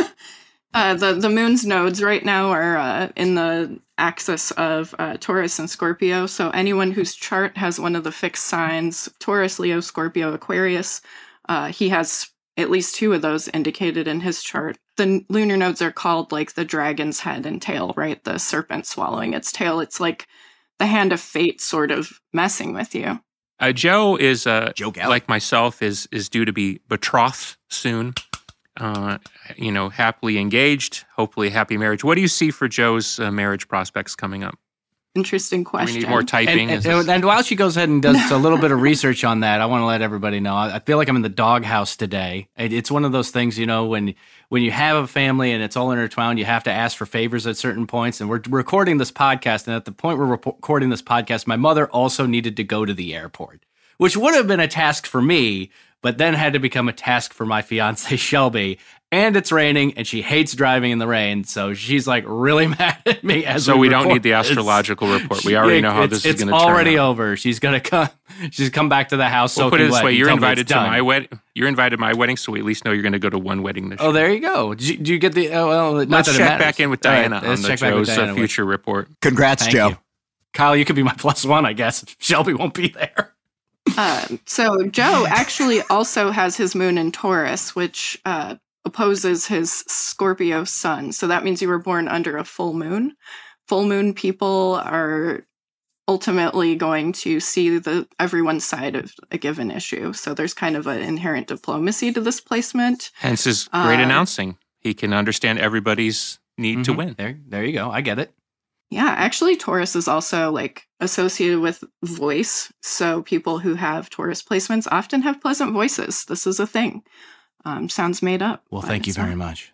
Speaker 21: uh, the the moon's nodes right now are uh, in the axis of uh, Taurus and Scorpio. So anyone whose chart has one of the fixed signs, Taurus, Leo, Scorpio, Aquarius, uh, he has at least two of those indicated in his chart. The n- lunar nodes are called like the dragon's head and tail, right? The serpent swallowing its tail. It's like the hand of fate sort of messing with you.
Speaker 12: Uh, Joe is uh,
Speaker 11: Joe Galli.
Speaker 12: like myself is is due to be betrothed soon. Uh, you know, happily engaged, hopefully a happy marriage. What do you see for Joe's uh, marriage prospects coming up?
Speaker 21: Interesting
Speaker 12: Do
Speaker 21: question.
Speaker 12: we need more typing.
Speaker 10: And,
Speaker 12: Is
Speaker 10: and,
Speaker 12: this-
Speaker 10: and while she goes ahead and does a little bit of research on that, I want to let everybody know. I I feel like I'm in the doghouse today. It- It's one of those things, you know, when when you have a family and it's all intertwined, you have to ask for favors at certain points. And we're recording this podcast, and at the point we're rep- recording this podcast, my mother also needed to go to the airport, which would have been a task for me, but then had to become a task for my fiance Shelby. And it's raining, and she hates driving in the rain, so she's like really mad at me. As
Speaker 12: so we, don't
Speaker 10: record
Speaker 12: need the
Speaker 10: this.
Speaker 12: astrological report. We already
Speaker 10: Yeah,
Speaker 12: know how
Speaker 10: it's-
Speaker 12: this is
Speaker 10: it's
Speaker 12: going to turn out.
Speaker 10: already over. She's gonna come. She's come back to the house.
Speaker 12: We'll put
Speaker 10: soaking
Speaker 12: it this
Speaker 10: wet
Speaker 12: way:
Speaker 10: and
Speaker 12: you're
Speaker 10: tell me
Speaker 12: invited
Speaker 10: it's
Speaker 12: to
Speaker 10: done.
Speaker 12: my wedding. You're invited to my wedding, so we at least know you're going to go to one wedding this year.
Speaker 10: Oh, there you go. Did you, did you get the? Oh, well, not
Speaker 12: Let's
Speaker 10: that it
Speaker 12: check
Speaker 10: matters.
Speaker 12: back in with
Speaker 10: All right,
Speaker 12: Diana
Speaker 10: let's
Speaker 12: on the
Speaker 10: check back with
Speaker 12: Joe's uh,
Speaker 10: Diana.
Speaker 12: future report.
Speaker 11: Congrats,
Speaker 10: Thank
Speaker 11: Joe.
Speaker 10: you. Kyle, you could be my plus one, I guess. If Shelby won't be there.
Speaker 21: Uh, so Joe actually also has his moon in Taurus, which uh, opposes his Scorpio sun. So that means you were born under a full moon. Full moon people are ultimately going to see the everyone's side of a given issue. So there's kind of an inherent diplomacy to this placement.
Speaker 12: Hence his great
Speaker 21: Uh,
Speaker 12: announcing. He can understand everybody's need
Speaker 10: Mm-hmm.
Speaker 12: to win.
Speaker 10: There, there you go. I get it.
Speaker 21: Yeah, actually, Taurus is also like associated with voice. So people who have Taurus placements often have pleasant voices. This is a thing. Um, sounds made up.
Speaker 10: Well,
Speaker 21: but
Speaker 10: thank you
Speaker 21: it's
Speaker 10: very
Speaker 21: not.
Speaker 10: much.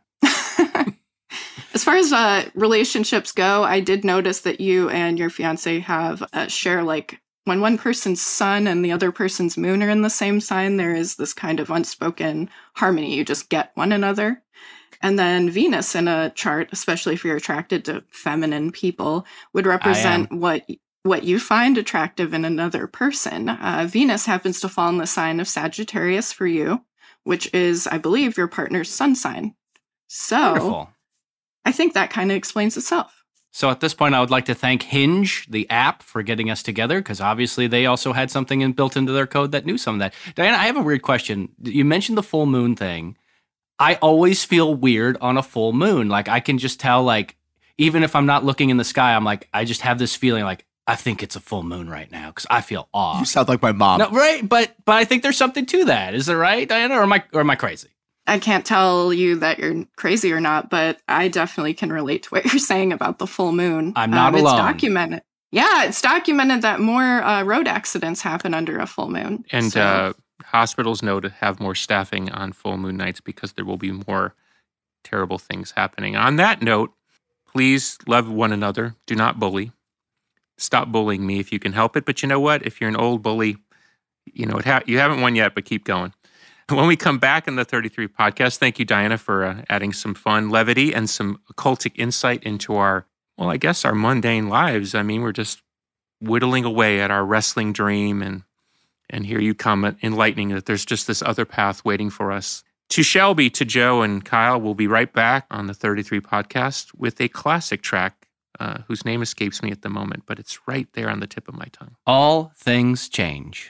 Speaker 21: As far as uh, relationships go, I did notice that you and your fiance have uh, share like when one person's sun and the other person's moon are in the same sign, there is this kind of unspoken harmony. You just get one another. And then Venus in a chart, especially if you're attracted to feminine people, would represent what what you find attractive in another person. Uh, Venus happens to fall in the sign of Sagittarius for you, which is, I believe, your partner's sun sign. So
Speaker 10: Wonderful.
Speaker 21: I think that kind of explains itself.
Speaker 10: So at this point, I would like to thank Hinge, the app, for getting us together, because obviously they also had something in, built into their code that knew some of that. Diana, I have a weird question. You mentioned the full moon thing. I always feel weird on a full moon. Like, I can just tell, like, even if I'm not looking in the sky, I'm like, I just have this feeling like, I think it's a full moon right now because I feel off.
Speaker 11: You sound like my mom.
Speaker 10: No, right? But but I think there's something to that. Is it right, Diana? Or am I, or am I crazy?
Speaker 21: I can't tell you that you're crazy or not, but I definitely can relate to what you're saying about the full moon.
Speaker 10: I'm not
Speaker 21: um,
Speaker 10: alone.
Speaker 21: It's documented. Yeah, it's documented that more uh, road accidents happen under a full moon.
Speaker 12: And
Speaker 21: So-
Speaker 12: uh, hospitals know to have more staffing on full moon nights because there will be more terrible things happening. On that note, please love one another. Do not bully. Stop bullying me if you can help it. But you know what? If you're an old bully, you know it ha- you haven't won yet, but keep going. When we come back in the thirty-three podcast, thank you, Diana, for uh, adding some fun, levity, and some occultic insight into our, well, I guess our mundane lives. I mean, we're just whittling away at our wrestling dream, and and here you come enlightening that there's just this other path waiting for us. To Shelby, to Joe, and Kyle, we'll be right back on the thirty-three podcast with a classic track uh, whose name escapes me at the moment, but it's right there on the tip of my tongue.
Speaker 10: All things change.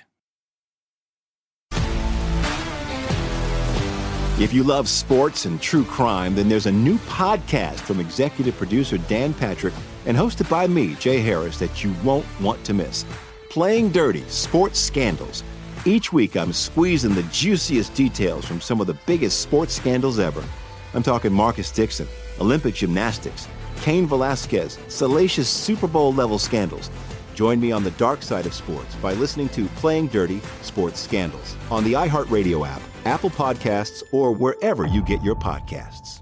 Speaker 14: If you love sports and true crime, then there's a new podcast from executive producer Dan Patrick and hosted by me, Jay Harris, that you won't want to miss. Playing Dirty: Sports Scandals. Each week, I'm squeezing the juiciest details from some of the biggest sports scandals ever. I'm talking Marcus Dixon, Olympic gymnastics, Cain Velasquez, salacious Super Bowl-level scandals. Join me on the dark side of sports by listening to Playing Dirty: Sports Scandals on the iHeartRadio app, Apple Podcasts, or wherever you get your podcasts.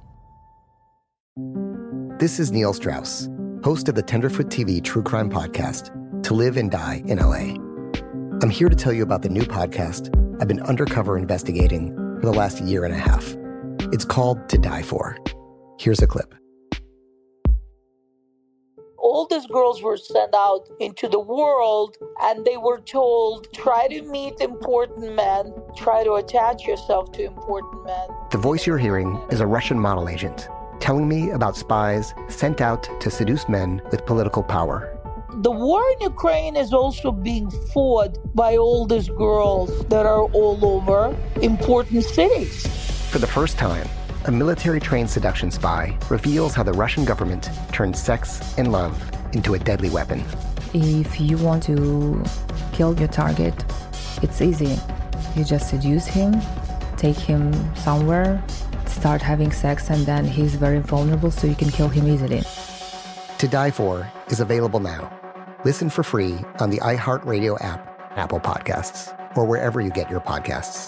Speaker 15: This is Neil Strauss, host of the Tenderfoot T V True Crime Podcast, To Live and Die in L A. I'm here to tell you about the new podcast I've been undercover investigating for the last year and a half. It's called To Die For. Here's a clip.
Speaker 16: All these girls were sent out into the world and they were told, try to meet important men, try to attach yourself to important men.
Speaker 15: The voice you're hearing is a Russian model agent telling me about spies sent out to seduce men with political power.
Speaker 16: The war in Ukraine is also being fought by all these girls that are all over important cities.
Speaker 15: For the first time, a military-trained seduction spy reveals how the Russian government turned sex and love into a deadly weapon.
Speaker 17: If you want to kill your target, it's easy. You just seduce him, take him somewhere, start having sex, and then he's very vulnerable, so you can kill him easily.
Speaker 15: To Die For is available now. Listen for free on the iHeartRadio app, Apple Podcasts, or wherever you get your podcasts.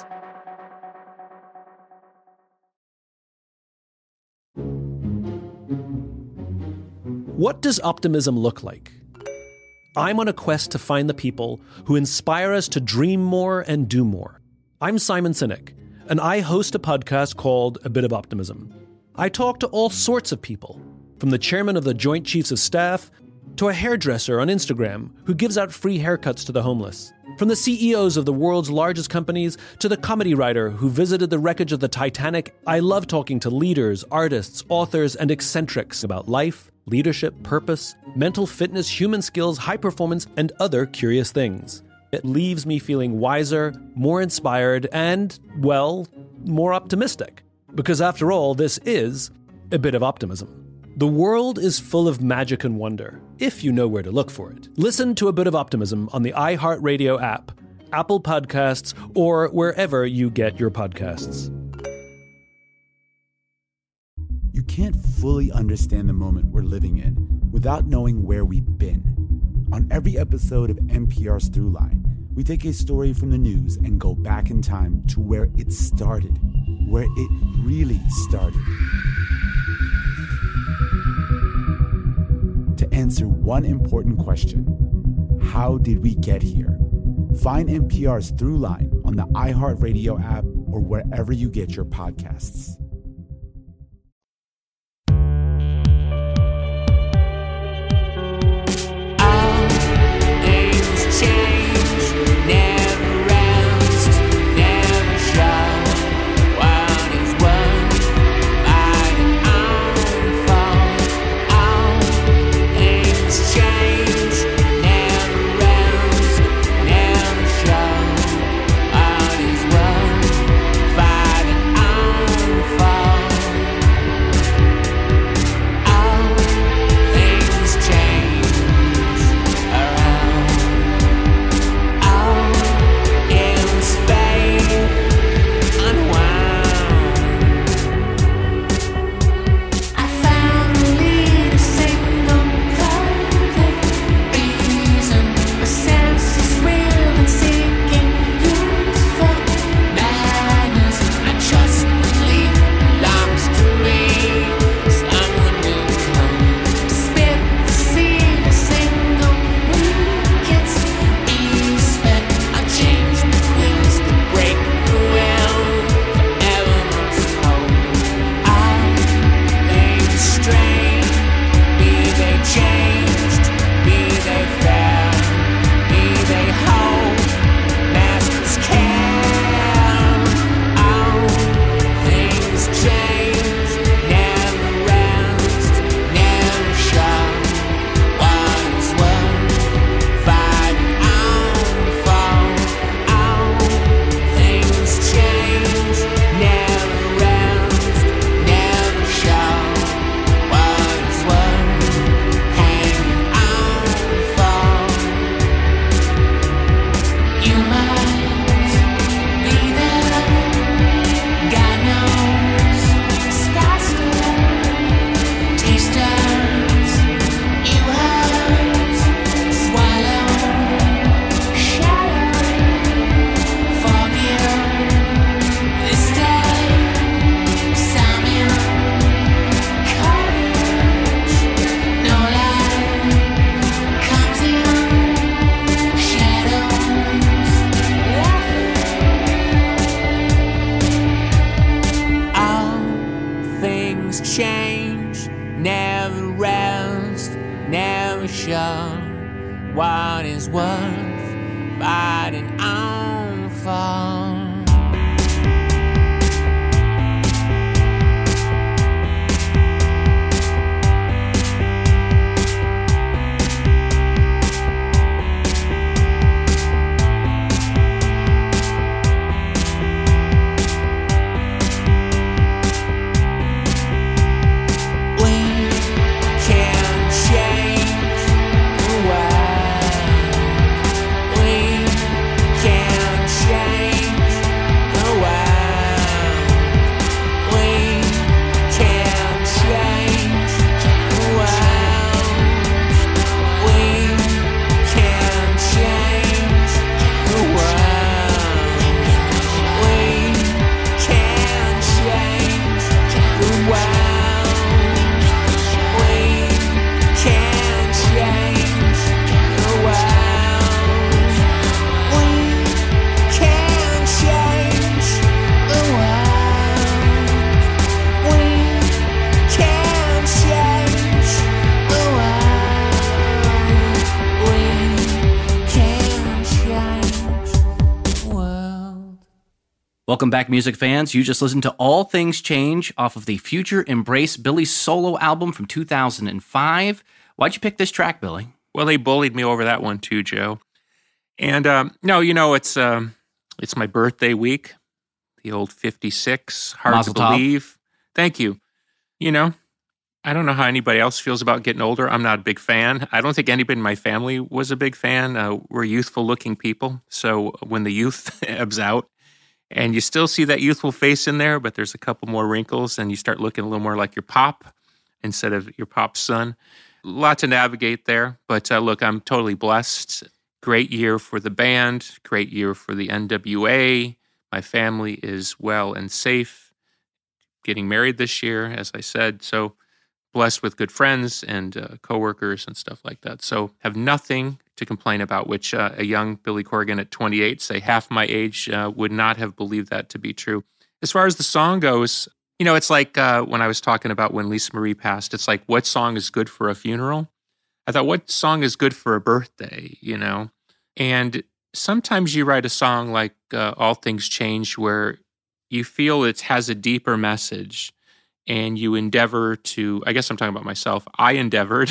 Speaker 19: What does optimism look like? I'm on a quest to find the people who inspire us to dream more and do more. I'm Simon Sinek, and I host a podcast called A Bit of Optimism. I talk to all sorts of people, from the chairman of the Joint Chiefs of Staff to a hairdresser on Instagram who gives out free haircuts to the homeless, from the C E Os of the world's largest companies to the comedy writer who visited the wreckage of the Titanic. I love talking to leaders, artists, authors, and eccentrics about life, leadership, purpose, mental fitness, human skills, high performance, and other curious things. It leaves me feeling wiser, more inspired, and, well, more optimistic. Because after all, this is a bit of optimism. The world is full of magic and wonder, if you know where to look for it. Listen to A Bit of Optimism on the iHeartRadio app, Apple Podcasts, or wherever you get your podcasts.
Speaker 18: You can't fully understand the moment we're living in without knowing where we've been. On every episode of N P R's Throughline, we take a story from the news and go back in time to where it started, where it really started. To answer one important question, how did we get here? Find N P R's Throughline on the iHeartRadio app or wherever you get your podcasts.
Speaker 20: What is worth fighting on for?
Speaker 10: Welcome back, music fans. You just listened to All Things Change off of the Future Embrace Billy solo album from two thousand five. Why'd you pick this track, Billy?
Speaker 12: Well, they bullied me over that one too, Joe. And um, no, you know, it's um, it's my birthday week, the old fifty-six, hard
Speaker 10: Mazel
Speaker 12: to
Speaker 10: tov.
Speaker 12: believe. Thank you. You know, I don't know how anybody else feels about getting older. I'm not a big fan. I don't think anybody in my family was a big fan. Uh, we're youthful-looking people, so when the youth ebbs out, and you still see that youthful face in there, but there's a couple more wrinkles, and you start looking a little more like your pop instead of your pop's son. A lot to navigate there, but uh, look, I'm totally blessed. Great year for the band, great year for the N W A. My family is well and safe. Getting married this year, as I said, so blessed with good friends and uh, coworkers and stuff like that. So have nothing to complain about, which uh, a young Billy Corgan at twenty-eight, say half my age, uh, would not have believed that to be true. As far as the song goes, you know, it's like uh, when I was talking about when Lisa Marie passed, it's like, what song is good for a funeral? I thought, what song is good for a birthday, you know? And sometimes you write a song like uh, All Things Change where you feel it has a deeper message and you endeavor to, I guess I'm talking about myself, I endeavored.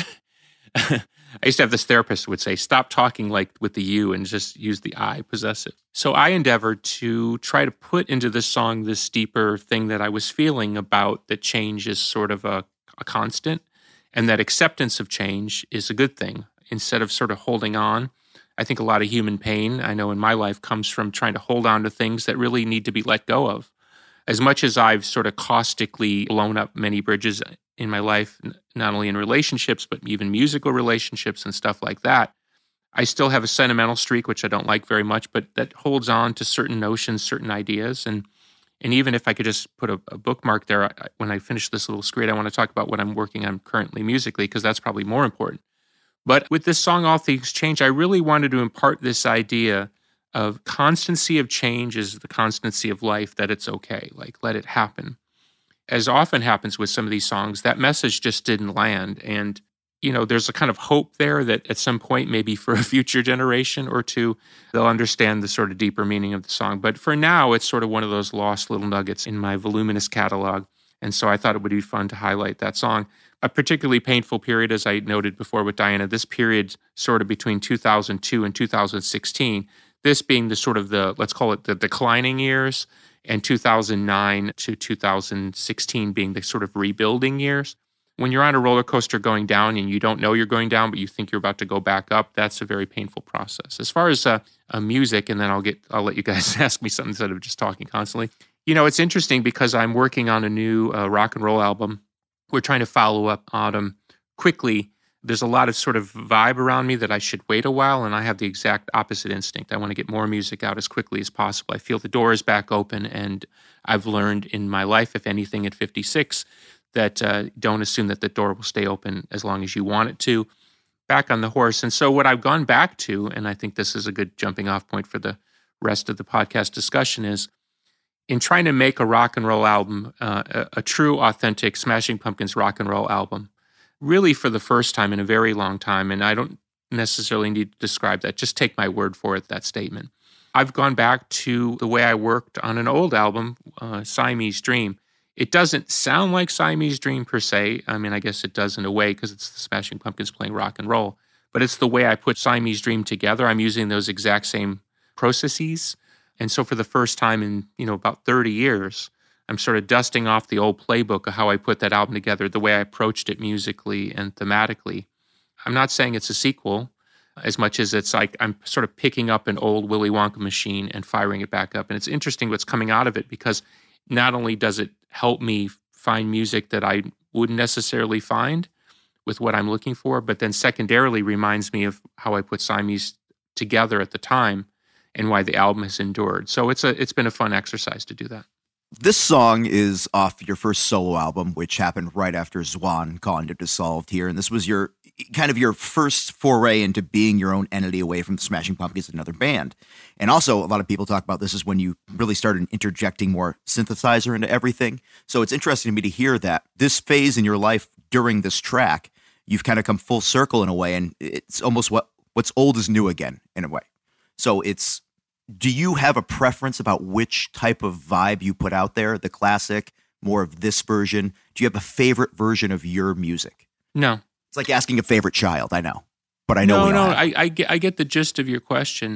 Speaker 12: I used to have this therapist who would say, stop talking like with the you and just use the I, possessive. So I endeavored to try to put into this song this deeper thing that I was feeling about that change is sort of a, a constant and that acceptance of change is a good thing instead of sort of holding on. I think a lot of human pain, I know in my life, comes from trying to hold on to things that really need to be let go of. As much as I've sort of caustically blown up many bridges in my life, not only in relationships, but even musical relationships and stuff like that, I still have a sentimental streak, which I don't like very much, but that holds on to certain notions, certain ideas. And and even if I could just put a, a bookmark there, I, when I finish this little screed, I want to talk about what I'm working on currently musically, because that's probably more important. But with this song, All Things Change, I really wanted to impart this idea of constancy of change is the constancy of life, that it's okay, like let it happen. As often happens with some of these songs, that message just didn't land. And, you know, there's a kind of hope there that at some point, maybe for a future generation or two, they'll understand the sort of deeper meaning of the song. But for now, it's sort of one of those lost little nuggets in my voluminous catalog. And so I thought it would be fun to highlight that song. A particularly painful period, as I noted before with Diana, this period sort of between two thousand two and two thousand sixteen, this being the sort of the, let's call it the declining years, and two thousand nine to two thousand sixteen being the sort of rebuilding years. When you're on a roller coaster going down and you don't know you're going down, but you think you're about to go back up, that's a very painful process. As far as uh, uh, music, and then I'll get, I'll let you guys ask me something instead of just talking constantly. You know, it's interesting because I'm working on a new uh, rock and roll album. We're trying to follow up Autumn quickly. There's a lot of sort of vibe around me that I should wait a while, and I have the exact opposite instinct. I want to get more music out as quickly as possible. I feel the door is back open, and I've learned in my life, if anything, at fifty-six, that uh, don't assume that the door will stay open as long as you want it to. Back on the horse. And so what I've gone back to, and I think this is a good jumping off point for the rest of the podcast discussion, is in trying to make a rock and roll album, uh, a, a true, authentic Smashing Pumpkins rock and roll album, really for the first time in a very long time, and I don't necessarily need to describe that, just take my word for it, that statement. I've gone back to the way I worked on an old album, uh, Siamese Dream. It doesn't sound like Siamese Dream per se. I mean, I guess it does in a way because it's the Smashing Pumpkins playing rock and roll, but it's the way I put Siamese Dream together. I'm using those exact same processes. And so for the first time in, you know, about thirty years, I'm sort of dusting off the old playbook of how I put that album together, the way I approached it musically and thematically. I'm not saying it's a sequel as much as it's like I'm sort of picking up an old Willy Wonka machine and firing it back up. And it's interesting what's coming out of it, because not only does it help me find music that I wouldn't necessarily find with what I'm looking for, but then secondarily reminds me of how I put Siamese together at the time and why the album has endured. So it's a it's been a fun exercise to do that.
Speaker 11: This song is off your first solo album, which happened right after Zwan gone to Dissolved here. And this was your kind of your first foray into being your own entity away from the Smashing Pumpkins, another band. And also, a lot of people talk about this is when you really started interjecting more synthesizer into everything. So it's interesting to me to hear that this phase in your life during this track, you've kind of come full circle in a way. And it's almost what what's old is new again in a way. So it's, do you have a preference about which type of vibe you put out there? The classic, more of this version? Do you have a favorite version of your music?
Speaker 12: No.
Speaker 11: It's like asking a favorite child, I know. But I know
Speaker 12: No,
Speaker 11: we
Speaker 12: no,
Speaker 11: all have.
Speaker 12: I, I, get, I get the gist of your question.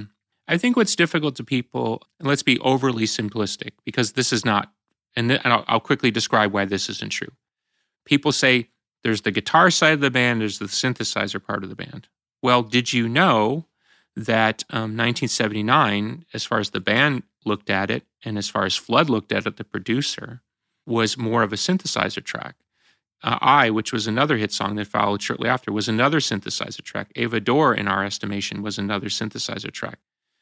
Speaker 12: I think what's difficult to people, and let's be overly simplistic, because this is not, and, th- and I'll, I'll quickly describe why this isn't true. People say there's the guitar side of the band, there's the synthesizer part of the band. Well, did you know that um, nineteen seventy-nine, as far as the band looked at it, and as far as Flood looked at it, the producer, was more of a synthesizer track. Uh, I, which was another hit song that followed shortly after, was another synthesizer track. Ava Dor, in our estimation, was another synthesizer track.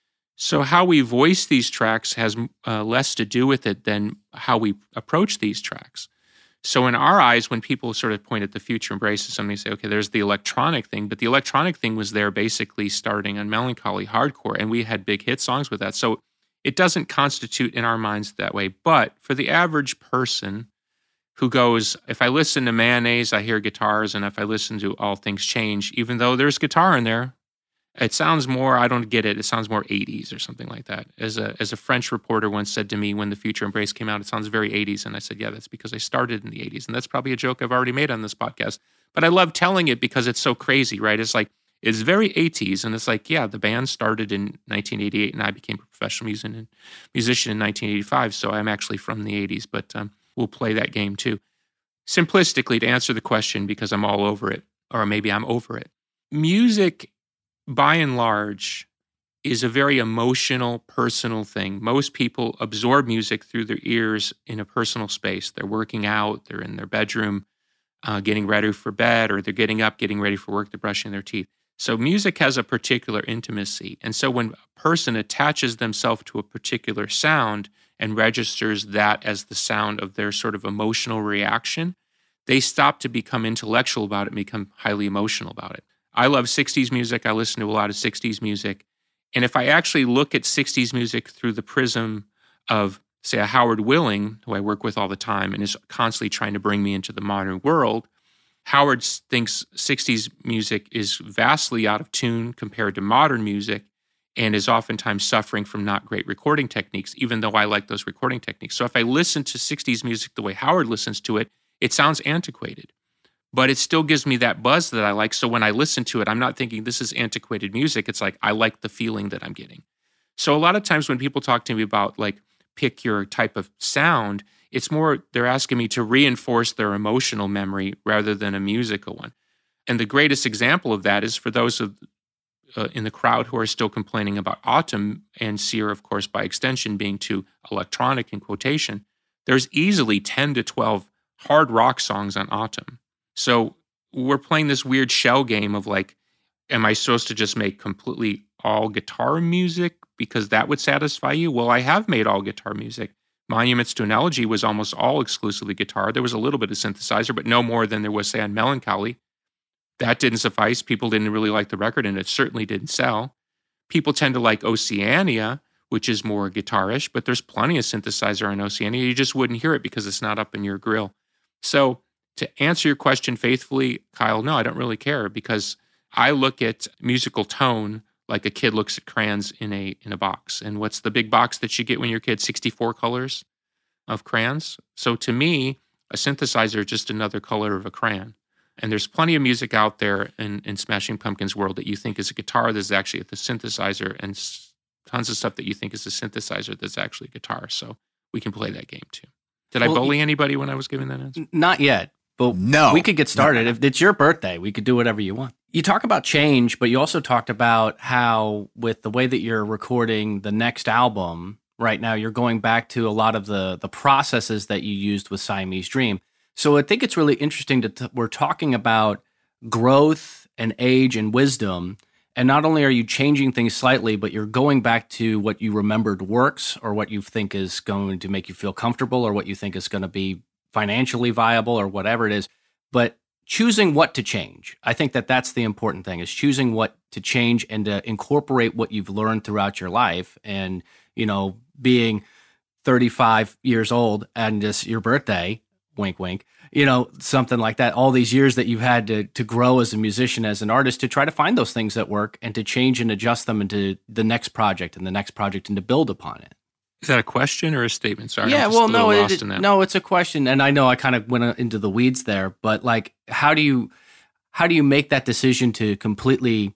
Speaker 12: So how we voice these tracks has uh, less to do with it than how we approach these tracks. So in our eyes, when people sort of point at the future embraces something, say, okay, there's the electronic thing, but the electronic thing was there basically starting on Melancholy Hardcore, and we had big hit songs with that. So it doesn't constitute in our minds that way. But for the average person who goes, if I listen to Mayonnaise, I hear guitars, and if I listen to All Things Change, even though there's guitar in there, it sounds more, I don't get it, it sounds more eighties or something like that. As a as a French reporter once said to me when The Future Embrace came out, it sounds very eighties. And I said, yeah, that's because I started in the eighties. And that's probably a joke I've already made on this podcast. But I love telling it because it's so crazy, right? It's like, it's very eighties. And it's like, yeah, the band started in nineteen eighty-eight and I became a professional musician, musician in nineteen eighty-five. So I'm actually from the eighties, but um, we'll play that game too. Simplistically, to answer the question, because I'm all over it, or maybe I'm over it, music, by and large, is a very emotional, personal thing. Most people absorb music through their ears in a personal space. They're working out, they're in their bedroom, uh, getting ready for bed, or they're getting up, getting ready for work, they're brushing their teeth. So music has a particular intimacy. And so when a person attaches themselves to a particular sound and registers that as the sound of their sort of emotional reaction, they stop to become intellectual about it and become highly emotional about it. I love sixties music. I listen to a lot of sixties music. And if I actually look at sixties music through the prism of, say, a Howard Willing, who I work with all the time and is constantly trying to bring me into the modern world, Howard thinks sixties music is vastly out of tune compared to modern music and is oftentimes suffering from not great recording techniques, even though I like those recording techniques. So if I listen to sixties music the way Howard listens to it, it sounds antiquated. But it still gives me that buzz that I like. So when I listen to it, I'm not thinking this is antiquated music. It's like, I like the feeling that I'm getting. So a lot of times when people talk to me about like, pick your type of sound, it's more, they're asking me to reinforce their emotional memory rather than a musical one. And the greatest example of that is for those of, uh, in the crowd who are still complaining about Autumn and Sear, of course, by extension being too electronic in quotation, there's easily ten to twelve hard rock songs on Autumn. So we're playing this weird shell game of like, am I supposed to just make completely all guitar music because that would satisfy you? Well, I have made all guitar music. Monuments to an Elegy was almost all exclusively guitar. There was a little bit of synthesizer, but no more than there was, say, on Melancholy. That didn't suffice. People didn't really like the record, and it certainly didn't sell. People tend to like Oceania, which is more guitarish, but there's plenty of synthesizer on Oceania. You just wouldn't hear it because it's not up in your grill. So to answer your question faithfully, Kyle, no, I don't really care because I look at musical tone like a kid looks at crayons in a in a box. And what's the big box that you get when you're a kid? sixty-four colors of crayons. So to me, a synthesizer is just another color of a crayon. And there's plenty of music out there in, in Smashing Pumpkins world that you think is a guitar that's actually the synthesizer, and tons of stuff that you think is a synthesizer that's actually a guitar. So we can play that game too. Did well, I bully anybody when I was giving that answer?
Speaker 10: Not yet. But no, we could get started. No. If it's your birthday, we could do whatever you want. You talk about change, but you also talked about how with the way that you're recording the next album right now, you're going back to a lot of the the processes that you used with Siamese Dream. So I think it's really interesting that t- we're talking about growth and age and wisdom. And not only are you changing things slightly, but you're going back to what you remembered works or what you think is going to make you feel comfortable or what you think is going to be financially viable or whatever it is, but choosing what to change. I think that that's the important thing, is choosing what to change and to incorporate what you've learned throughout your life. And, you know, being thirty-five years old and just your birthday, wink, wink, you know, something like that, all these years that you've had to to grow as a musician, as an artist, to try to find those things that work and to change and adjust them into the next project and the next project and to build upon it.
Speaker 12: Is that a question or a statement? Sorry,
Speaker 10: yeah,
Speaker 12: I'm just
Speaker 10: well,
Speaker 12: a little
Speaker 10: no,
Speaker 12: lost
Speaker 10: it,
Speaker 12: in that.
Speaker 10: no, it's a question, and I know I kind of went into the weeds there, but like, how do you, how do you make that decision to completely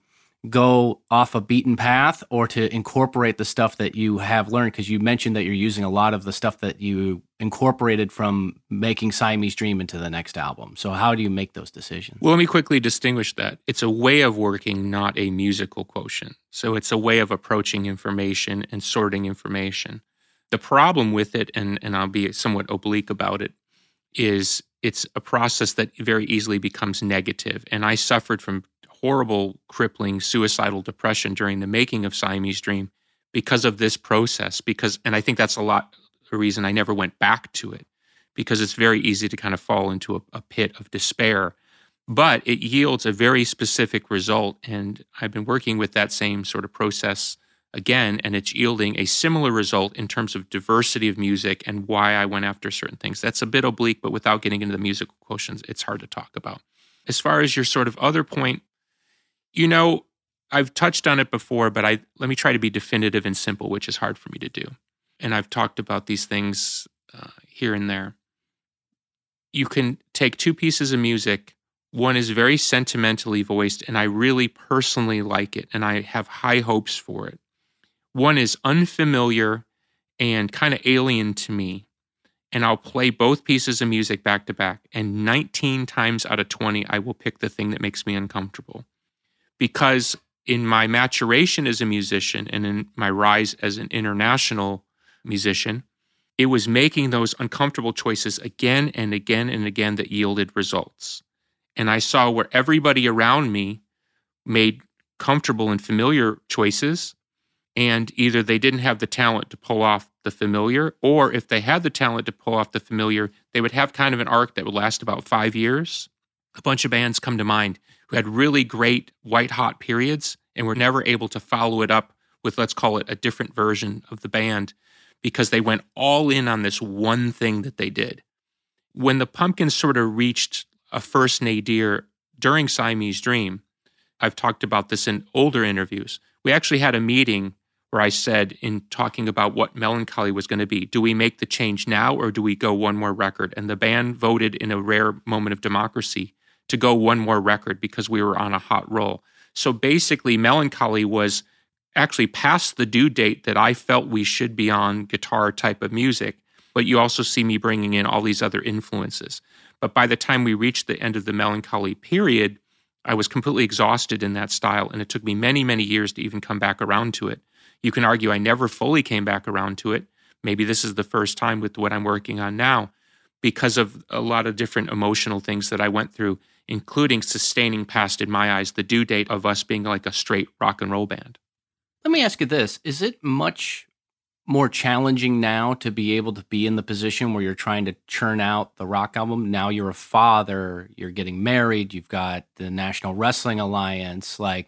Speaker 10: go off a beaten path or to incorporate the stuff that you have learned? Because you mentioned that you're using a lot of the stuff that you incorporated from making Siamese Dream into the next album. So how do you make those decisions?
Speaker 12: Well, let me quickly distinguish that. It's a way of working, not a musical quotient. So it's a way of approaching information and sorting information. The problem with it, and, and I'll be somewhat oblique about it, is it's a process that very easily becomes negative. And I suffered from horrible, crippling, suicidal depression during the making of Siamese Dream because of this process. Because, and I think that's a lot the reason I never went back to it, because it's very easy to kind of fall into a, a pit of despair. But it yields a very specific result, and I've been working with that same sort of process again, and it's yielding a similar result in terms of diversity of music and why I went after certain things. That's a bit oblique, but without getting into the musical quotients, it's hard to talk about. As far as your sort of other point, you know, I've touched on it before, but I let me try to be definitive and simple, which is hard for me to do. And I've talked about these things uh, here and there. You can take two pieces of music. One is very sentimentally voiced, and I really personally like it, and I have high hopes for it. One is unfamiliar and kind of alien to me, and I'll play both pieces of music back to back, and nineteen times out of twenty, I will pick the thing that makes me uncomfortable. Because in my maturation as a musician and in my rise as an international musician, it was making those uncomfortable choices again and again and again that yielded results. And I saw where everybody around me made comfortable and familiar choices, and either they didn't have the talent to pull off the familiar, or if they had the talent to pull off the familiar, they would have kind of an arc that would last about five years. A bunch of bands come to mind who had really great white-hot periods and were never able to follow it up with, let's call it, a different version of the band because they went all in on this one thing that they did. When the Pumpkins sort of reached a first nadir during Siamese Dream, I've talked about this in older interviews. We actually had a meeting where I said, in talking about what Melancholy was going to be, do we make the change now or do we go one more record? And the band voted in a rare moment of democracy to go one more record because we were on a hot roll. So basically, Melancholy was actually past the due date that I felt we should be on guitar type of music, but you also see me bringing in all these other influences. But by the time we reached the end of the Melancholy period, I was completely exhausted in that style, and it took me many, many years to even come back around to it. You can argue I never fully came back around to it. Maybe this is the first time with what I'm working on now because of a lot of different emotional things that I went through, including sustaining past, in my eyes, the due date of us being like a straight rock and roll band.
Speaker 10: Let me ask you this. Is it much more challenging now to be able to be in the position where you're trying to churn out the rock album? Now you're a father, you're getting married, you've got the National Wrestling Alliance, like,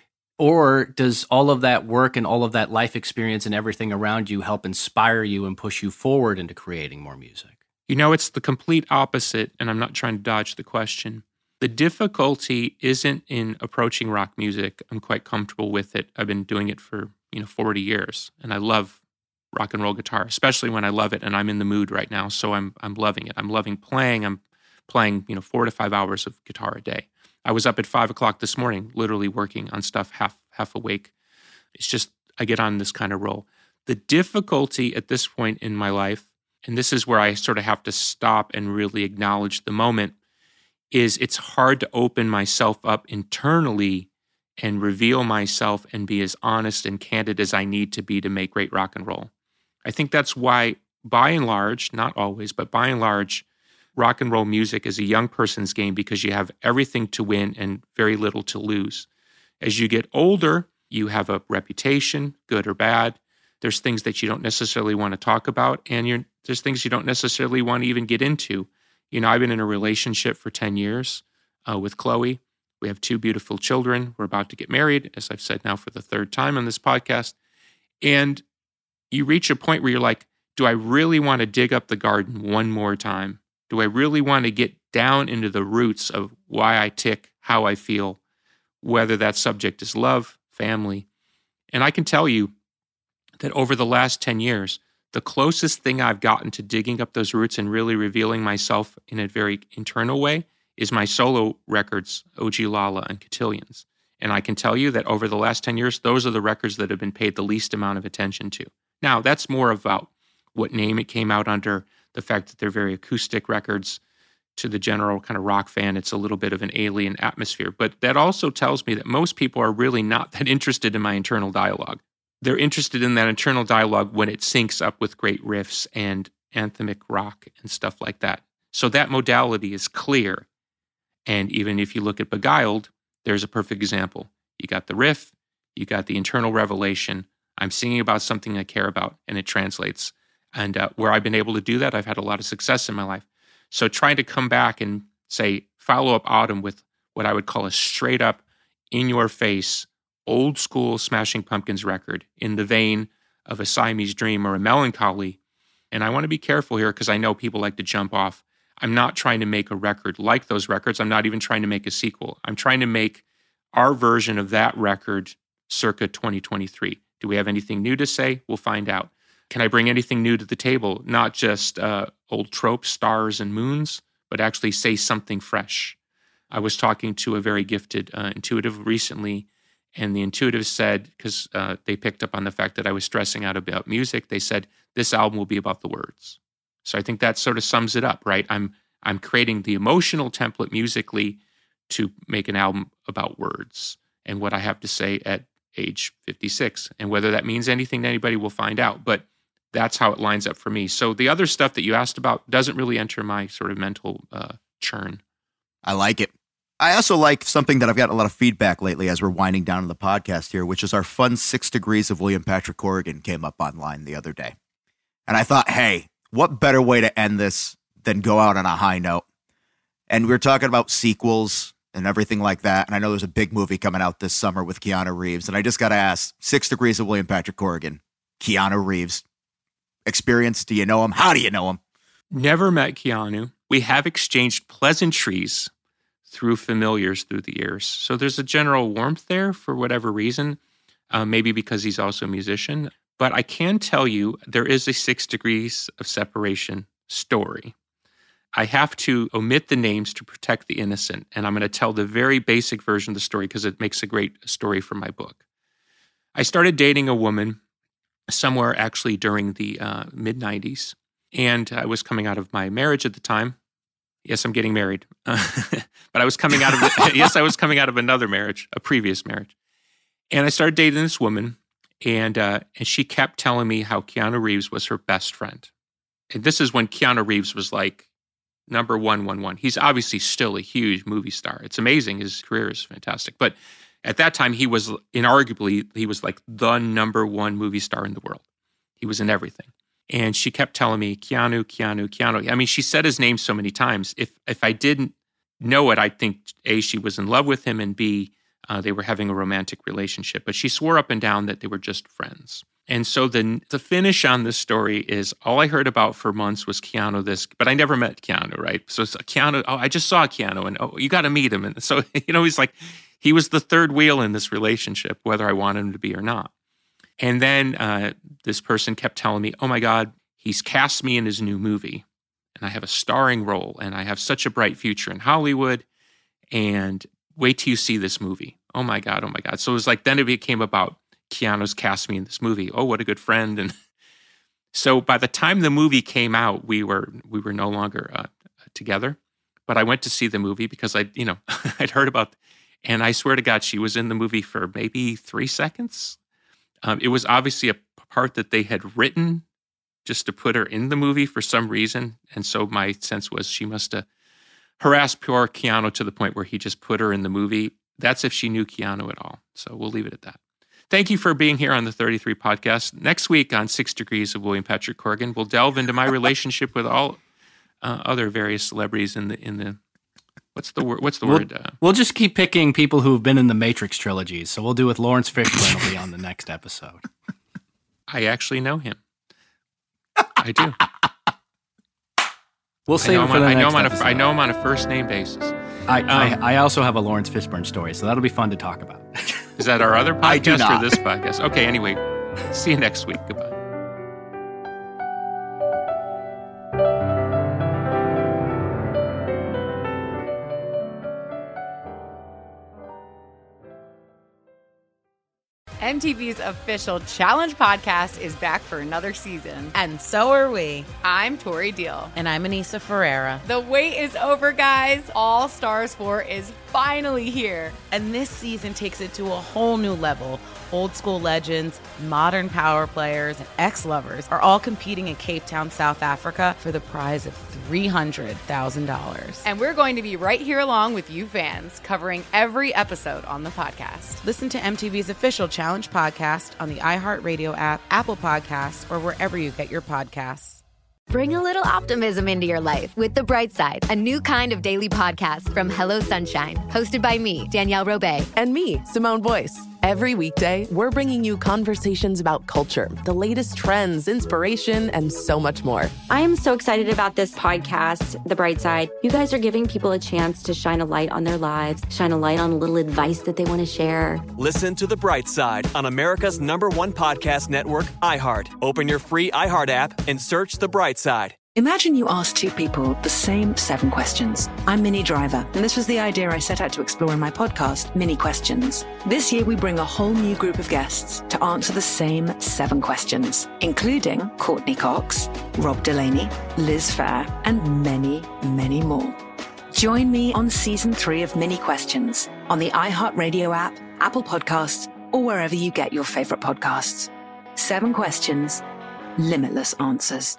Speaker 10: or does all of that work and all of that life experience and everything around you help inspire you and push you forward into creating more music?
Speaker 12: You know, it's the complete opposite, and I'm not trying to dodge the question. The difficulty isn't in approaching rock music. I'm quite comfortable with it. I've been doing it for, you know, forty years, and I love rock and roll guitar, especially when I love it and I'm in the mood right now. So I'm I'm loving it. I'm loving playing. I'm playing, you know, four to five hours of guitar a day. I was up at five o'clock this morning, literally working on stuff half half awake. It's just, I get on this kind of roll. The difficulty at this point in my life, and this is where I sort of have to stop and really acknowledge the moment, is it's hard to open myself up internally and reveal myself and be as honest and candid as I need to be to make great rock and roll. I think that's why, by and large, not always, but by and large, rock and roll music is a young person's game because you have everything to win and very little to lose. As you get older, you have a reputation, good or bad. There's things that you don't necessarily want to talk about, and you're, there's things you don't necessarily want to even get into. You know, I've been in a relationship for ten years uh, with Chloe. We have two beautiful children. We're about to get married, as I've said now for the third time on this podcast. And you reach a point where you're like, do I really want to dig up the garden one more time? Do I really want to get down into the roots of why I tick, how I feel, whether that subject is love, family? And I can tell you that over the last ten years, the closest thing I've gotten to digging up those roots and really revealing myself in a very internal way is my solo records, O G Lala and Cotillions. And I can tell you that over the last ten years, those are the records that have been paid the least amount of attention to. Now, that's more about what name it came out under, the fact that they're very acoustic records. To the general kind of rock fan, it's a little bit of an alien atmosphere. But that also tells me that most people are really not that interested in my internal dialogue. They're interested in that internal dialogue when it syncs up with great riffs and anthemic rock and stuff like that. So that modality is clear. And even if you look at Beguiled, there's a perfect example. You got the riff, you got the internal revelation. I'm singing about something I care about, and it translates. And uh, where I've been able to do that, I've had a lot of success in my life. So trying to come back and say, follow up Autumn with what I would call a straight up, in your face, old school Smashing Pumpkins record in the vein of a Siamese Dream or a Melancholy. And I want to be careful here because I know people like to jump off. I'm not trying to make a record like those records. I'm not even trying to make a sequel. I'm trying to make our version of that record circa twenty twenty-three. Do we have anything new to say? We'll find out. Can I bring anything new to the table? Not just uh, old tropes, stars and moons, but actually say something fresh. I was talking to a very gifted uh, intuitive recently, and the intuitive said, because uh, they picked up on the fact that I was stressing out about music, they said, this album will be about the words. So I think that sort of sums it up, right? I'm I'm creating the emotional template musically to make an album about words and what I have to say at age fifty-six. And whether that means anything to anybody, we'll find out. But that's how it lines up for me. So the other stuff that you asked about doesn't really enter my sort of mental uh, churn.
Speaker 11: I like it. I also like something that I've gotten a lot of feedback lately as we're winding down the podcast here, which is our fun Six Degrees of William Patrick Corrigan came up online the other day. And I thought, hey, what better way to end this than go out on a high note? And we were talking about sequels and everything like that. And I know there's a big movie coming out this summer with Keanu Reeves. And I just got to ask, Six Degrees of William Patrick Corrigan, Keanu Reeves, experience, do you know him? How do you know him?
Speaker 12: Never met Keanu. We have exchanged pleasantries through familiars through the years. So there's a general warmth there for whatever reason, uh, maybe because he's also a musician. But I can tell you there is a Six Degrees of Separation story. I have to omit the names to protect the innocent, and I'm going to tell the very basic version of the story because it makes a great story for my book. I started dating a woman somewhere actually during the uh, mid nineties, and I was coming out of my marriage at the time. Yes, I'm getting married. but I was coming out of, yes, I was coming out of another marriage, a previous marriage. And I started dating this woman, and uh, and she kept telling me how Keanu Reeves was her best friend. And this is when Keanu Reeves was like number one, one, one. He's obviously still a huge movie star. It's amazing. His career is fantastic. But at that time, he was inarguably, he was like the number one movie star in the world. He was in everything. And she kept telling me, Keanu, Keanu, Keanu. I mean, she said his name so many times. If if I didn't know it, I'd think, A, she was in love with him, and B, uh, they were having a romantic relationship. But she swore up and down that they were just friends. And so the, the finish on this story is all I heard about for months was Keanu this, but I never met Keanu, right? So it's Keanu, oh, I just saw Keanu, and oh, you got to meet him. And so, you know, he's like, he was the third wheel in this relationship, whether I wanted him to be or not. And then uh, this person kept telling me, oh my God, he's cast me in his new movie, and I have a starring role, and I have such a bright future in Hollywood, and wait till you see this movie. Oh my God, oh my God. So it was like, then it became about Keanu's cast me in this movie. Oh, what a good friend. And so by the time the movie came out, we were we were no longer uh, together. But I went to see the movie because I, you know, I'd heard about, and I swear to God, she was in the movie for maybe three seconds. Um, it was obviously a part that they had written just to put her in the movie for some reason. And so my sense was she must have harassed poor Keanu to the point where he just put her in the movie. That's if she knew Keanu at all. So we'll leave it at that. Thank you for being here on the thirty-three podcast. Next week on Six Degrees of William Patrick Corrigan, we'll delve into my relationship with all uh, other various celebrities in the in the what's the word? What's the
Speaker 10: we'll,
Speaker 12: word? Uh,
Speaker 10: we'll just keep picking people who've been in the Matrix trilogies. So we'll do with Lawrence Fishburne will be on the next episode.
Speaker 12: I actually know him. I do.
Speaker 10: We'll save
Speaker 12: I
Speaker 10: it for
Speaker 12: on,
Speaker 10: the
Speaker 12: I
Speaker 10: next
Speaker 12: know him on
Speaker 10: episode.
Speaker 12: A, I know him on a first name basis.
Speaker 10: I,
Speaker 12: Um,
Speaker 10: I I also have a Lawrence Fishburne story, so that'll be fun to talk about.
Speaker 12: Is that our other
Speaker 11: I do
Speaker 12: podcast
Speaker 11: not.
Speaker 12: or this podcast? Okay, anyway, see you next week. Goodbye.
Speaker 1: M T V's official Challenge podcast is back for another season.
Speaker 2: And so are we.
Speaker 1: I'm Tori Deal.
Speaker 2: And I'm Anissa Ferreira.
Speaker 1: The wait is over, guys. All Stars four is finally here.
Speaker 2: And this season takes it to a whole new level. Old school legends, modern power players, and ex-lovers are all competing in Cape Town, South Africa for the prize of three hundred thousand dollars.
Speaker 1: And we're going to be right here along with you fans, covering every episode on the podcast.
Speaker 2: Listen to M T V's official Challenge podcast on the iHeartRadio app, Apple Podcasts, or wherever you get your podcasts.
Speaker 3: Bring a little optimism into your life with The Bright Side, a new kind of daily podcast from Hello Sunshine, hosted by me, Danielle Robay.
Speaker 4: And me, Simone Boyce. Every weekday, we're bringing you conversations about culture, the latest trends, inspiration, and so much more.
Speaker 5: I am so excited about this podcast, The Bright Side. You guys are giving people a chance to shine a light on their lives, shine a light on a little advice that they want to share.
Speaker 6: Listen to The Bright Side on America's number one podcast network, iHeart. Open your free iHeart app and search The Bright Side.
Speaker 22: Imagine you ask two people the same seven questions. I'm Minnie Driver, and this was the idea I set out to explore in my podcast, Mini Questions. This year, we bring a whole new group of guests to answer the same seven questions, including Courtney Cox, Rob Delaney, Liz Phair, and many, many more. Join me on season three of Mini Questions on the iHeartRadio app, Apple Podcasts, or wherever you get your favorite podcasts. Seven questions, limitless answers.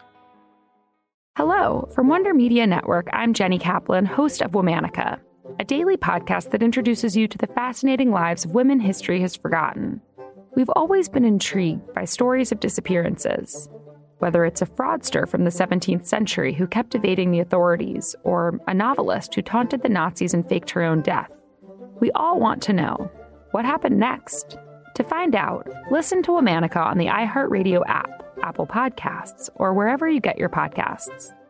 Speaker 7: Hello. From Wonder Media Network, I'm Jenny Kaplan, host of Womanica, a daily podcast that introduces you to the fascinating lives of women history has forgotten. We've always been intrigued by stories of disappearances, whether it's a fraudster from the seventeenth century who kept evading the authorities, or a novelist who taunted the Nazis and faked her own death. We all want to know, what happened next? To find out, listen to Womanica on the iHeartRadio app, Apple Podcasts, or wherever you get your podcasts.